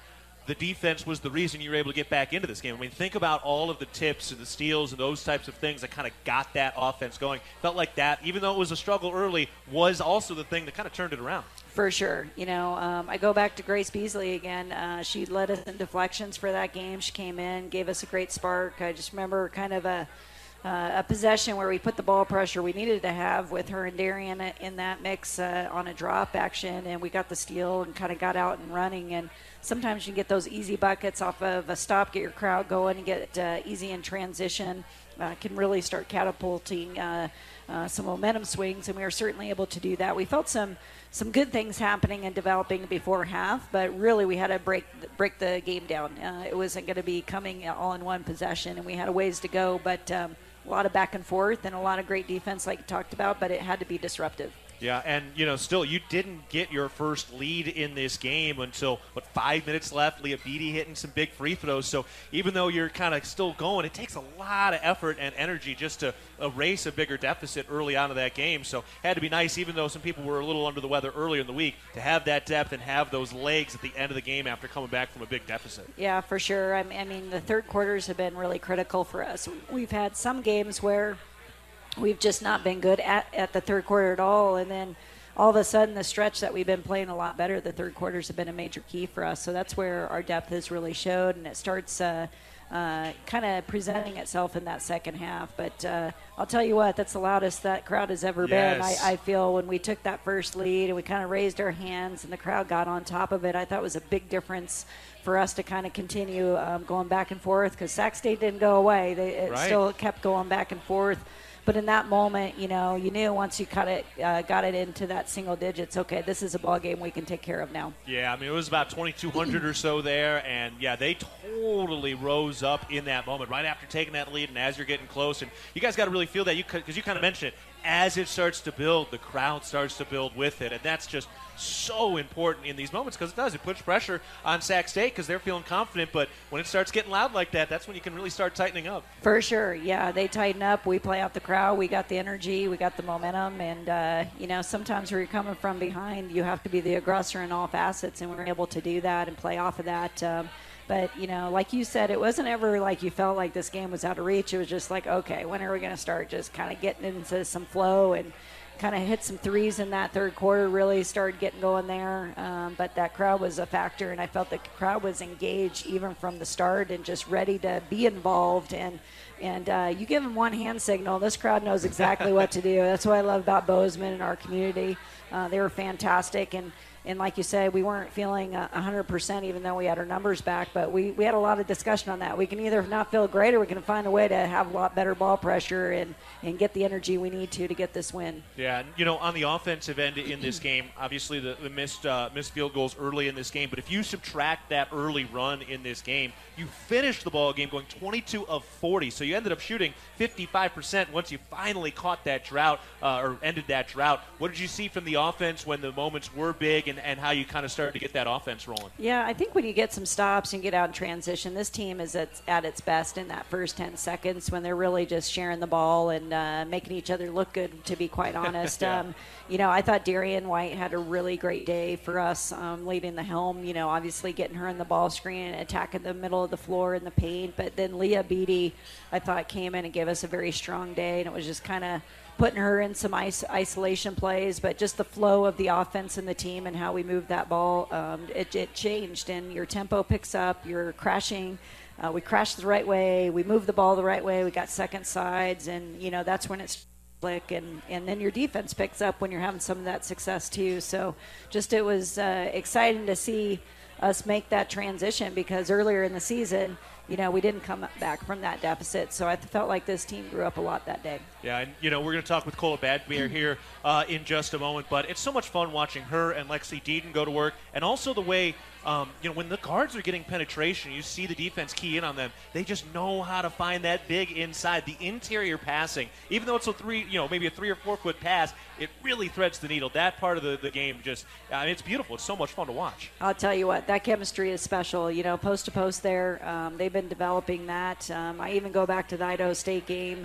the defense was the reason you were able to get back into this game. I mean, think about all of the tips and the steals and those types of things that kind of got that offense going. Felt like that, even though it was a struggle early, was also the thing that kind of turned it around. For sure. You know, um, I go back to Grace Beasley again. Uh, she led us in deflections for that game. She came in, gave us a great spark. I just remember kind of a uh, a possession where we put the ball pressure we needed to have with her and Darian in that mix uh, on a drop action, and we got the steal and kind of got out and running. And sometimes you can get those easy buckets off of a stop, get your crowd going, and get uh, easy in transition. Uh, can really start catapulting uh, uh, some momentum swings, and we were certainly able to do that. We felt some some good things happening and developing before half, but really we had to break break the game down. Uh, it wasn't going to be coming all in one possession, and we had a ways to go, but um, a lot of back and forth and a lot of great defense like you talked about, but it had to be disruptive. Yeah, and, you know, still, you didn't get your first lead in this game until, what, five minutes left, Leah Beatty hitting some big free throws. So even though you're kind of still going, it takes a lot of effort and energy just to erase a bigger deficit early on in that game. So it had to be nice, even though some people were a little under the weather earlier in the week, to have that depth and have those legs at the end of the game after coming back from a big deficit. Yeah, for sure. I mean, the third quarters have been really critical for us. We've had some games where we've just not been good at, at the third quarter at all. And then all of a sudden, the stretch that we've been playing a lot better, the third quarters have been a major key for us. So that's where our depth has really showed, and it starts uh, uh, kind of presenting itself in that second half. But uh, I'll tell you what, that's the loudest that crowd has ever yes. been. I, I feel when we took that first lead and we kind of raised our hands and the crowd got on top of it, I thought it was a big difference for us to kind of continue um, going back and forth, because Sac State didn't go away. They, it right. still kept going back and forth. But in that moment, you know, you knew once you cut it, uh, got it into that single digits, okay, this is a ball game we can take care of now. Yeah, I mean, it was about twenty-two hundred or so there, and, yeah, they totally rose up in that moment right after taking that lead and as you're getting close. And you guys got to really feel that, you because you kind of mentioned it. As it starts to build, the crowd starts to build with it, and that's just so important in these moments because it does. It puts pressure on Sac State because they're feeling confident, but when it starts getting loud like that, that's when you can really start tightening up. For sure, yeah. They tighten up. We play out the crowd. We got the energy. We got the momentum, and, uh, you know, sometimes where you're coming from behind, you have to be the aggressor in all facets, and we're able to do that and play off of that. Um, But, you know, like you said, it wasn't ever like you felt like this game was out of reach. It was just like, okay, when are we going to start just kind of getting into some flow and kind of hit some threes in that third quarter, really started getting going there. Um, but that crowd was a factor, and I felt the crowd was engaged even from the start and just ready to be involved. And, and uh, you give them one hand signal, this crowd knows exactly what to do. That's what I love about Bozeman and our community. Uh, they were fantastic. And, And like you said, we weren't feeling uh, one hundred percent even though we had our numbers back, but we, we had a lot of discussion on that. We can either not feel great or we can find a way to have a lot better ball pressure and, and get the energy we need to to get this win. Yeah, and, you know, on the offensive end in this game, obviously the, the missed, uh, missed field goals early in this game, but if you subtract that early run in this game, you finished the ball game going twenty-two of forty, so you ended up shooting fifty-five percent once you finally caught that drought uh, or ended that drought. What did you see from the offense when the moments were big and, and how you kind of started to get that offense rolling? Yeah, I think when you get some stops and get out in transition, this team is at, at its best in that first ten seconds when they're really just sharing the ball and uh, making each other look good, to be quite honest. yeah. um, you know, I thought Darian White had a really great day for us um, leading the helm, you know, obviously getting her in the ball screen and attacking the middle of the floor in the paint. But then Leah Beatty, I thought, came in and gave us a very strong day, and it was just kind of putting her in some ice, isolation plays, but just the flow of the offense and the team and how we moved that ball, um, it, it changed, and your tempo picks up, you're crashing. Uh, we crashed the right way, we moved the ball the right way, we got second sides, and, you know, that's when it's slick, and, and then your defense picks up when you're having some of that success too. So just it was uh, exciting to see us make that transition, because earlier in the season, you know, we didn't come back from that deficit. So I felt like this team grew up a lot that day. Yeah, and, you know, we're going to talk with Cola Badbeer here uh, in just a moment, but it's so much fun watching her and Lexi Deaton go to work, and also the way, um, you know, when the guards are getting penetration, you see the defense key in on them. They just know how to find that big inside. The interior passing, even though it's a three, you know, maybe a three or four foot pass, it really threads the needle. That part of the, the game just, I mean, it's beautiful. It's so much fun to watch. I'll tell you what, that chemistry is special. You know, post to post there, um, they've been developing that. Um, I even go back to the Idaho State game.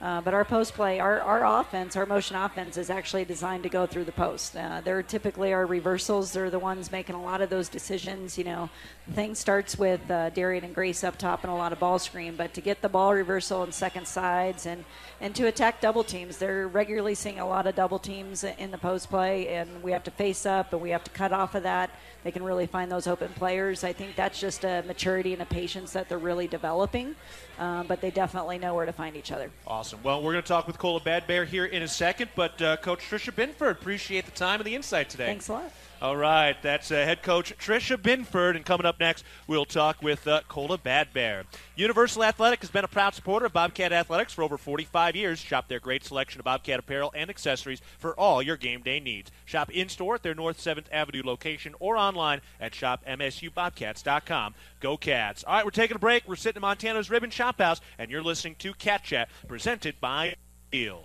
Uh, but our post play, our, our offense, our motion offense is actually designed to go through the post. Uh, they're typically our reversals. They're the ones making a lot of those decisions. You know, the thing starts with uh, Darian and Grace up top and a lot of ball screen. But to get the ball reversal and second sides and, and to attack double teams, they're regularly seeing a lot of double teams in the post play. And we have to face up and we have to cut off of that. They can really find those open players. I think that's just a maturity and a patience that they're really developing. Um, but they definitely know where to find each other. Awesome. Well, we're going to talk with Cola Bad Bear here in a second, but uh, Coach Tricia Binford, appreciate the time and the insight today. Thanks a lot. All right, that's uh, head coach Tricia Binford, and coming up next, we'll talk with uh, Cola Bad Bear. Universal Athletic has been a proud supporter of Bobcat Athletics for over forty-five years. Shop their great selection of Bobcat apparel and accessories for all your game day needs. Shop in-store at their North seventh Avenue location or online at shop m s u bobcats dot com. Go Cats. All right, we're taking a break. We're sitting in Montana's Ribbon Shop House, and you're listening to Cat Chat, presented by Field.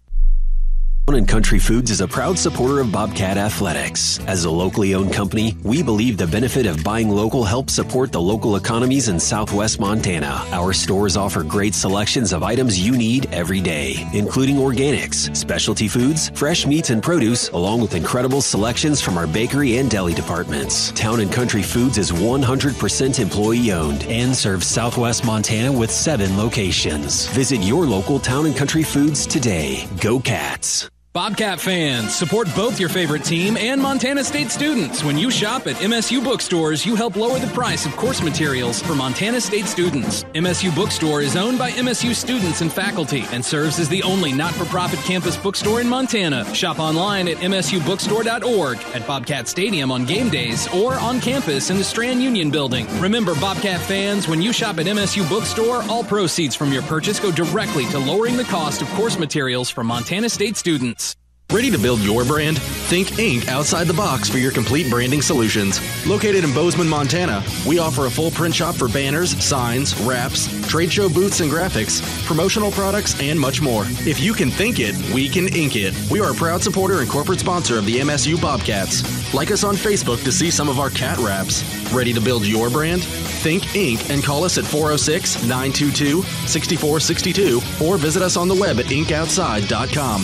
Town and Country Foods is a proud supporter of Bobcat Athletics. As a locally owned company, we believe the benefit of buying local helps support the local economies in southwest Montana. Our stores offer great selections of items you need every day, including organics, specialty foods, fresh meats and produce, along with incredible selections from our bakery and deli departments. Town and Country Foods is one hundred percent employee owned and serves southwest Montana with seven locations. Visit your local Town and Country Foods today. Go Cats! Bobcat fans, support both your favorite team and Montana State students. When you shop at M S U bookstores, you help lower the price of course materials for Montana State students. M S U Bookstore is owned by M S U students and faculty and serves as the only not-for-profit campus bookstore in Montana. Shop online at m s u bookstore dot org, at Bobcat Stadium on game days, or on campus in the Strand Union building. Remember, Bobcat fans, when you shop at M S U Bookstore, all proceeds from your purchase go directly to lowering the cost of course materials for Montana State students. Ready to build your brand? Think Ink outside the box for your complete branding solutions. Located in Bozeman, Montana, we offer a full print shop for banners, signs, wraps, trade show booths and graphics, promotional products, and much more. If you can think it, we can ink it. We are a proud supporter and corporate sponsor of the M S U Bobcats. Like us on Facebook to see some of our cat wraps. Ready to build your brand? Think Ink and call us at four oh six, nine two two, six four six two or visit us on the web at ink outside dot com.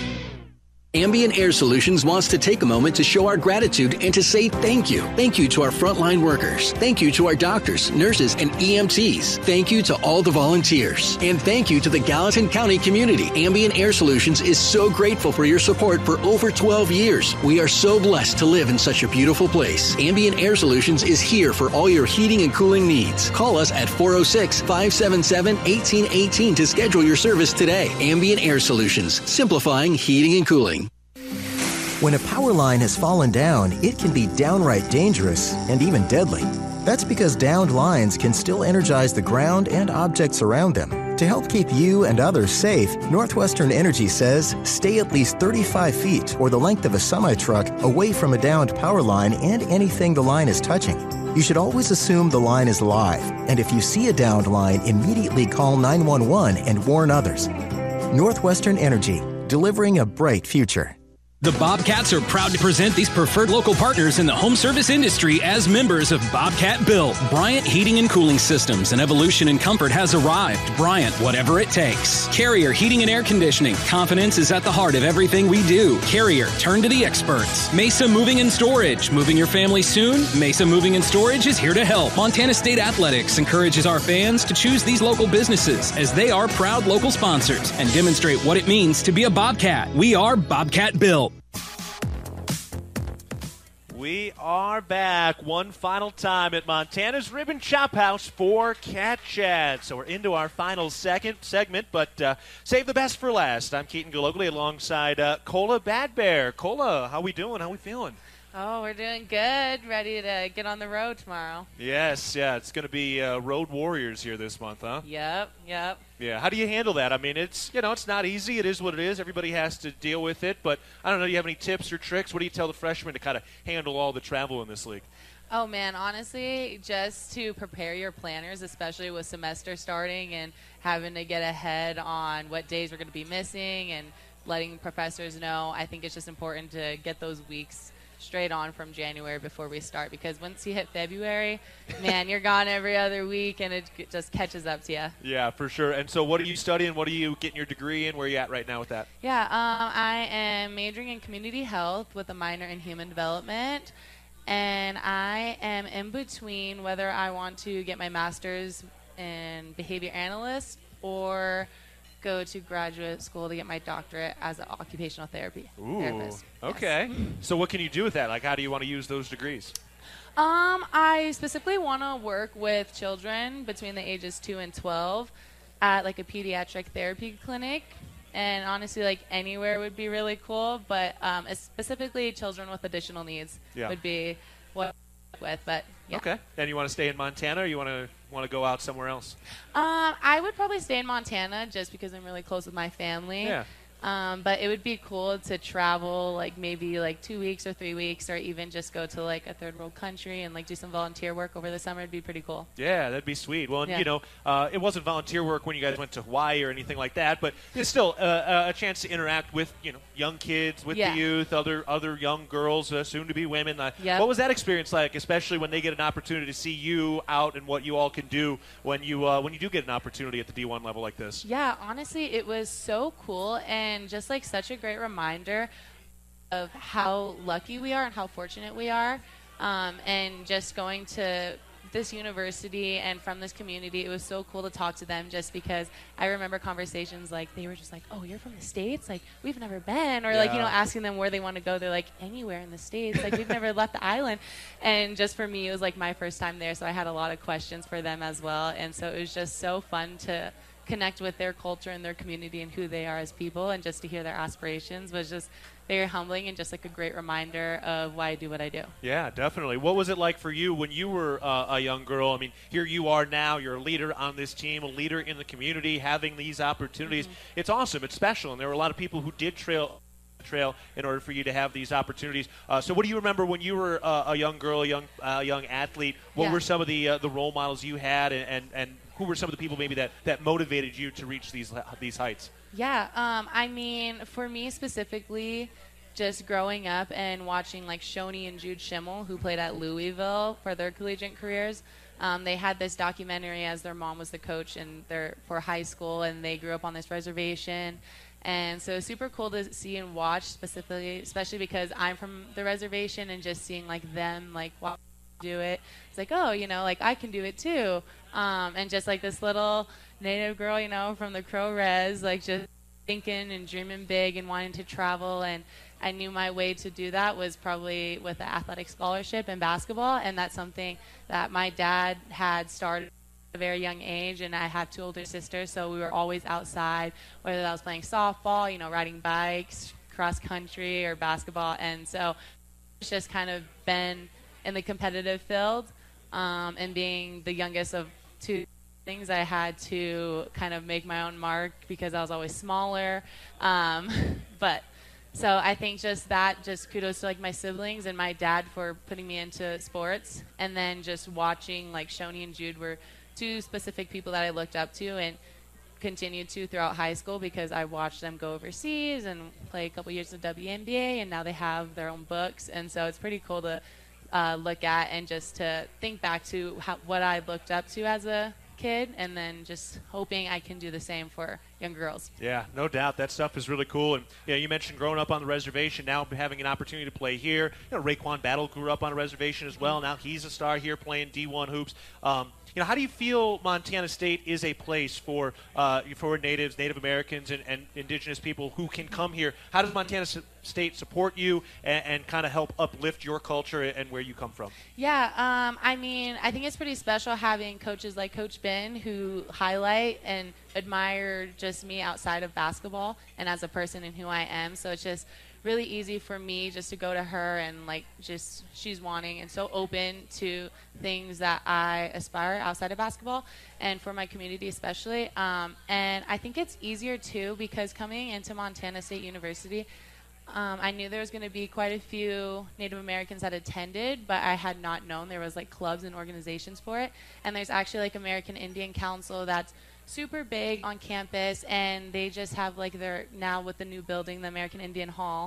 Ambient Air Solutions wants to take a moment to show our gratitude and to say thank you. Thank you to our frontline workers. Thank you to our doctors, nurses, and E M Ts. Thank you to all the volunteers. And thank you to the Gallatin County community. Ambient Air Solutions is so grateful for your support for over twelve years. We are so blessed to live in such a beautiful place. Ambient Air Solutions is here for all your heating and cooling needs. Call us at four oh six, five seven seven, one eight one eight to schedule your service today. Ambient Air Solutions, simplifying heating and cooling. When a power line has fallen down, it can be downright dangerous and even deadly. That's because downed lines can still energize the ground and objects around them. To help keep you and others safe, Northwestern Energy says stay at least thirty-five feet or the length of a semi-truck away from a downed power line and anything the line is touching. You should always assume the line is live, and if you see a downed line, immediately call nine one one and warn others. Northwestern Energy, delivering a bright future. The Bobcats are proud to present these preferred local partners in the home service industry as members of Bobcat Built. Bryant Heating and Cooling Systems, an evolution in comfort has arrived. Bryant, whatever it takes. Carrier Heating and Air Conditioning. Confidence is at the heart of everything we do. Carrier, turn to the experts. Mesa Moving and Storage. Moving your family soon? Mesa Moving and Storage is here to help. Montana State Athletics encourages our fans to choose these local businesses as they are proud local sponsors and demonstrate what it means to be a Bobcat. We are Bobcat Built. We are back one final time at Montana's Ribbon Chop House for Cat Chat. So we're into our final second segment, but uh, save the best for last. I'm Keaton Galogly alongside uh, Cola Bad Bear. Cola, how we doing? How we feeling? Oh, we're doing good. Ready to get on the road tomorrow. Yes, yeah. It's going to be uh, Road Warriors here this month, huh? Yep, yep. Yeah. How do you handle that? I mean, it's, you know, it's not easy. It is what it is. Everybody has to deal with it. But I don't know. Do you have any tips or tricks? What do you tell the freshmen to kind of handle all the travel in this league? Oh, man, honestly, just to prepare your planners, especially with semester starting and having to get ahead on what days we're going to be missing and letting professors know. I think it's just important to get those weeks straight on from January before we start, because once you hit February, man, you're gone every other week, and it c- just catches up to you. Yeah, for sure. And so what are you studying? What are you getting your degree in? Where are you at right now with that? Yeah, um, I am majoring in community health with a minor in human development, and I am in between whether I want to get my master's in behavior analyst or go to graduate school to get my doctorate as an occupational therapy Ooh, therapist. okay. Yes. So what can you do with that? Like, how do you want to use those degrees? Um, I specifically want to work with children between the ages two and twelve at like a pediatric therapy clinic. And honestly, like anywhere would be really cool, but um, specifically children with additional needs Yeah. would be what I work with. But yeah. Okay. And you want to stay in Montana, or you want to want to go out somewhere else? Um, I would probably stay in Montana just because I'm really close with my family. Yeah. Um, but it would be cool to travel like maybe like two weeks or three weeks or even just go to like a third world country and like do some volunteer work over the summer. It'd be pretty cool. Yeah, that'd be sweet. Well, and, Yeah. you know, uh, it wasn't volunteer work when you guys went to Hawaii or anything like that, but it's still uh, a chance to interact with, you know, young kids, with Yeah. the youth, other other young girls, uh, soon to be women. Uh, Yep. What was that experience like, especially when they get an opportunity to see you out and what you all can do when you uh, when you do get an opportunity at the D one level like this? Yeah, honestly, it was so cool and just like such a great reminder of how lucky we are and how fortunate we are. Um, and just going to this university and from this community, it was so cool to talk to them just because I remember conversations like they were just like, oh, you're from the States? Like, we've never been. Or like, you know, Yeah. asking them where they want to go. They're like, anywhere in the States. Like, we've never left the island. And just for me, it was like my first time there. So I had a lot of questions for them as well. And so it was just so fun to connect with their culture and their community and who they are as people, and just to hear their aspirations was just very humbling and just like a great reminder of why I do what I do. Yeah, definitely. What was it like for you when you were uh, a young girl? I mean, here you are now. You're a leader on this team, a leader in the community, having these opportunities. Mm-hmm. It's awesome. It's special. And there were a lot of people who did trail trail in order for you to have these opportunities. Uh, so what do you remember when you were uh, a young girl, a young uh, young athlete? What Yeah. were some of the uh, the role models you had, and, and, and who were some of the people maybe that, that motivated you to reach these these heights? Yeah, um, I mean, for me specifically, just growing up and watching like Shoni and Jude Schimmel, who played at Louisville for their collegiate careers, um, they had this documentary as their mom was the coach in their for high school, and they grew up on this reservation. And so super cool to see and watch, specifically, especially because I'm from the reservation, and just seeing like them like watch do it. It's like, oh, you know, like I can do it too. Um, and just like this little native girl, you know, from the Crow Res, like just thinking and dreaming big and wanting to travel. And I knew my way to do that was probably with an athletic scholarship in basketball. And that's something that my dad had started at a very young age. And I have two older sisters, so we were always outside, whether that was playing softball, you know, riding bikes, cross country, or basketball. And so it's just kind of been in the competitive field, um, and being the youngest of two things, I had to kind of make my own mark because I was always smaller. Um, but so I think just that, just kudos to like my siblings and my dad for putting me into sports, and then just watching like Shoni and Jude were two specific people that I looked up to and continued to throughout high school, because I watched them go overseas and play a couple years of W N B A, and now they have their own books. And so it's pretty cool to uh, look at and just to think back to how, what I looked up to as a kid, and then just hoping I can do the same for young girls. Yeah, no doubt. That stuff is really cool. And you know, you mentioned growing up on the reservation, now having an opportunity to play here. You know, Raekwon Battle grew up on a reservation as well. Now he's a star here playing D one hoops. Um, you know, how do you feel Montana State is a place for uh, for natives, Native Americans, and, and indigenous people who can come here? How does Montana S- State support you and, and kind of help uplift your culture and where you come from? Yeah, um, I mean, I think it's pretty special having coaches like Coach Ben who highlight and admire just me outside of basketball and as a person and who I am. So it's just really easy for me just to go to her and like just she's wanting and so open to things that I aspire outside of basketball and for my community especially. Um, and I think it's easier too because coming into Montana State University, Um, I knew there was going to be quite a few Native Americans that attended, but I had not known there was like clubs and organizations for it. And there's actually like American Indian Council that's super big on campus, and they just have like their now with the new building, the American Indian Hall.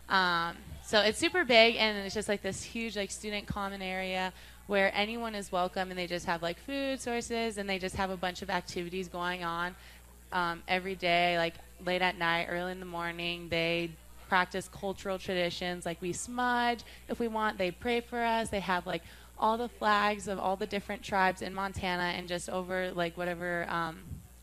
Um, so it's super big, and it's just like this huge like student common area where anyone is welcome, and they just have like food sources, and they just have a bunch of activities going on um, every day, like late at night, early in the morning. They practice cultural traditions, like we smudge if we want. They pray for us. They have like all the flags of all the different tribes in Montana, and just over like whatever um,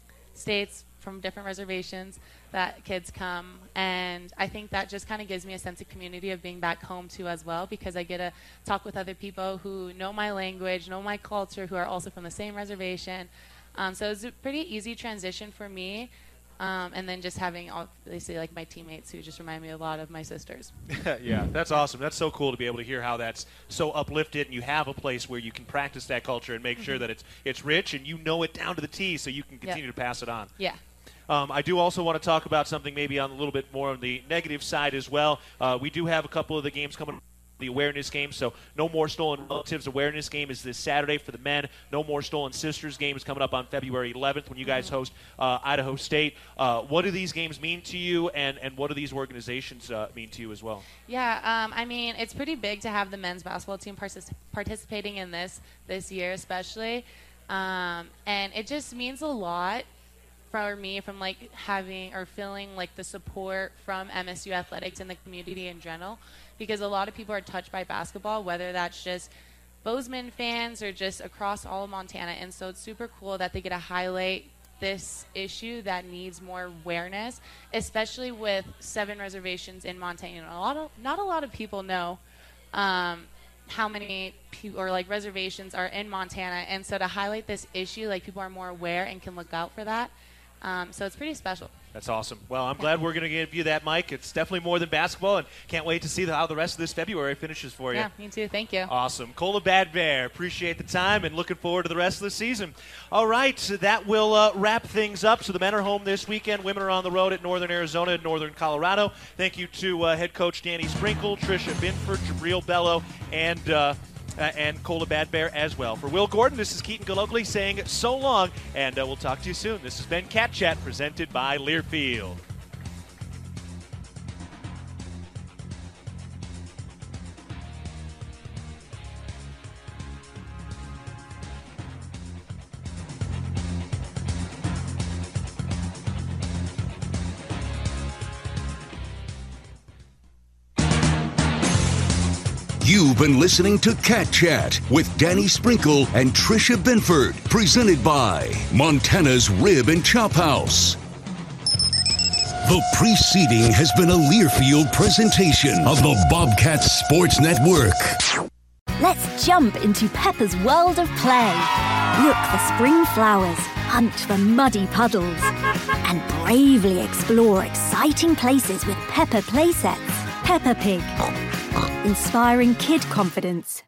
states from different reservations that kids come. And I think that just kind of gives me a sense of community of being back home too as well, because I get to talk with other people who know my language, know my culture, who are also from the same reservation. Um, so it's a pretty easy transition for me. Um, and then just having, obviously, like my teammates who just remind me a lot of my sisters. Yeah, that's awesome. That's so cool to be able to hear how that's so uplifted, and you have a place where you can practice that culture and make mm-hmm. sure that it's it's rich and you know it down to the T, so you can continue yep. to pass it on. Yeah. Um, I do also want to talk about something maybe on a little bit more on the negative side as well. Uh, we do have a couple of the games coming. The awareness game, so No More Stolen Relatives awareness game is this Saturday for the men. No More Stolen Sisters game is coming up on February eleventh when you guys host uh, Idaho State. Uh, what do these games mean to you, and, and what do these organizations uh, mean to you as well? Yeah, um, I mean, it's pretty big to have the men's basketball team partic- participating in this this year especially, um, and it just means a lot for me from like having or feeling like the support from M S U athletics and the community in general, because a lot of people are touched by basketball, whether that's just Bozeman fans or just across all of Montana. And so it's super cool that they get to highlight this issue that needs more awareness, especially with seven reservations in Montana. A lot of, not a lot of people know um, how many people or like reservations are in Montana. And so to highlight this issue, like people are more aware and can look out for that. Um, so it's pretty special. That's awesome. Well, I'm glad we're going to give you that, Mike. It's definitely more than basketball, and can't wait to see the, how the rest of this February finishes for you. Yeah, me too. Thank you. Awesome. Cola Bad Bear, appreciate the time and looking forward to the rest of the season. All right, so that will uh, wrap things up. So the men are home this weekend. Women are on the road at Northern Arizona and Northern Colorado. Thank you to uh, head coach Danny Sprinkle, Tricia Binford, Jabril Bello, and uh, Uh, and Cola Bad Bear as well. For Will Gordon, this is Keaton Galokely saying so long, and uh, we'll talk to you soon. This has been Cat Chat presented by Learfield. You've been listening to Cat Chat with Danny Sprinkle and Tricia Binford, presented by Montana's Rib and Chop House. The preceding has been a Learfield presentation of the Bobcats Sports Network. Let's jump into Peppa's world of play. Look for spring flowers, hunt for muddy puddles, and bravely explore exciting places with Peppa playsets. Peppa Pig. Inspiring kid confidence.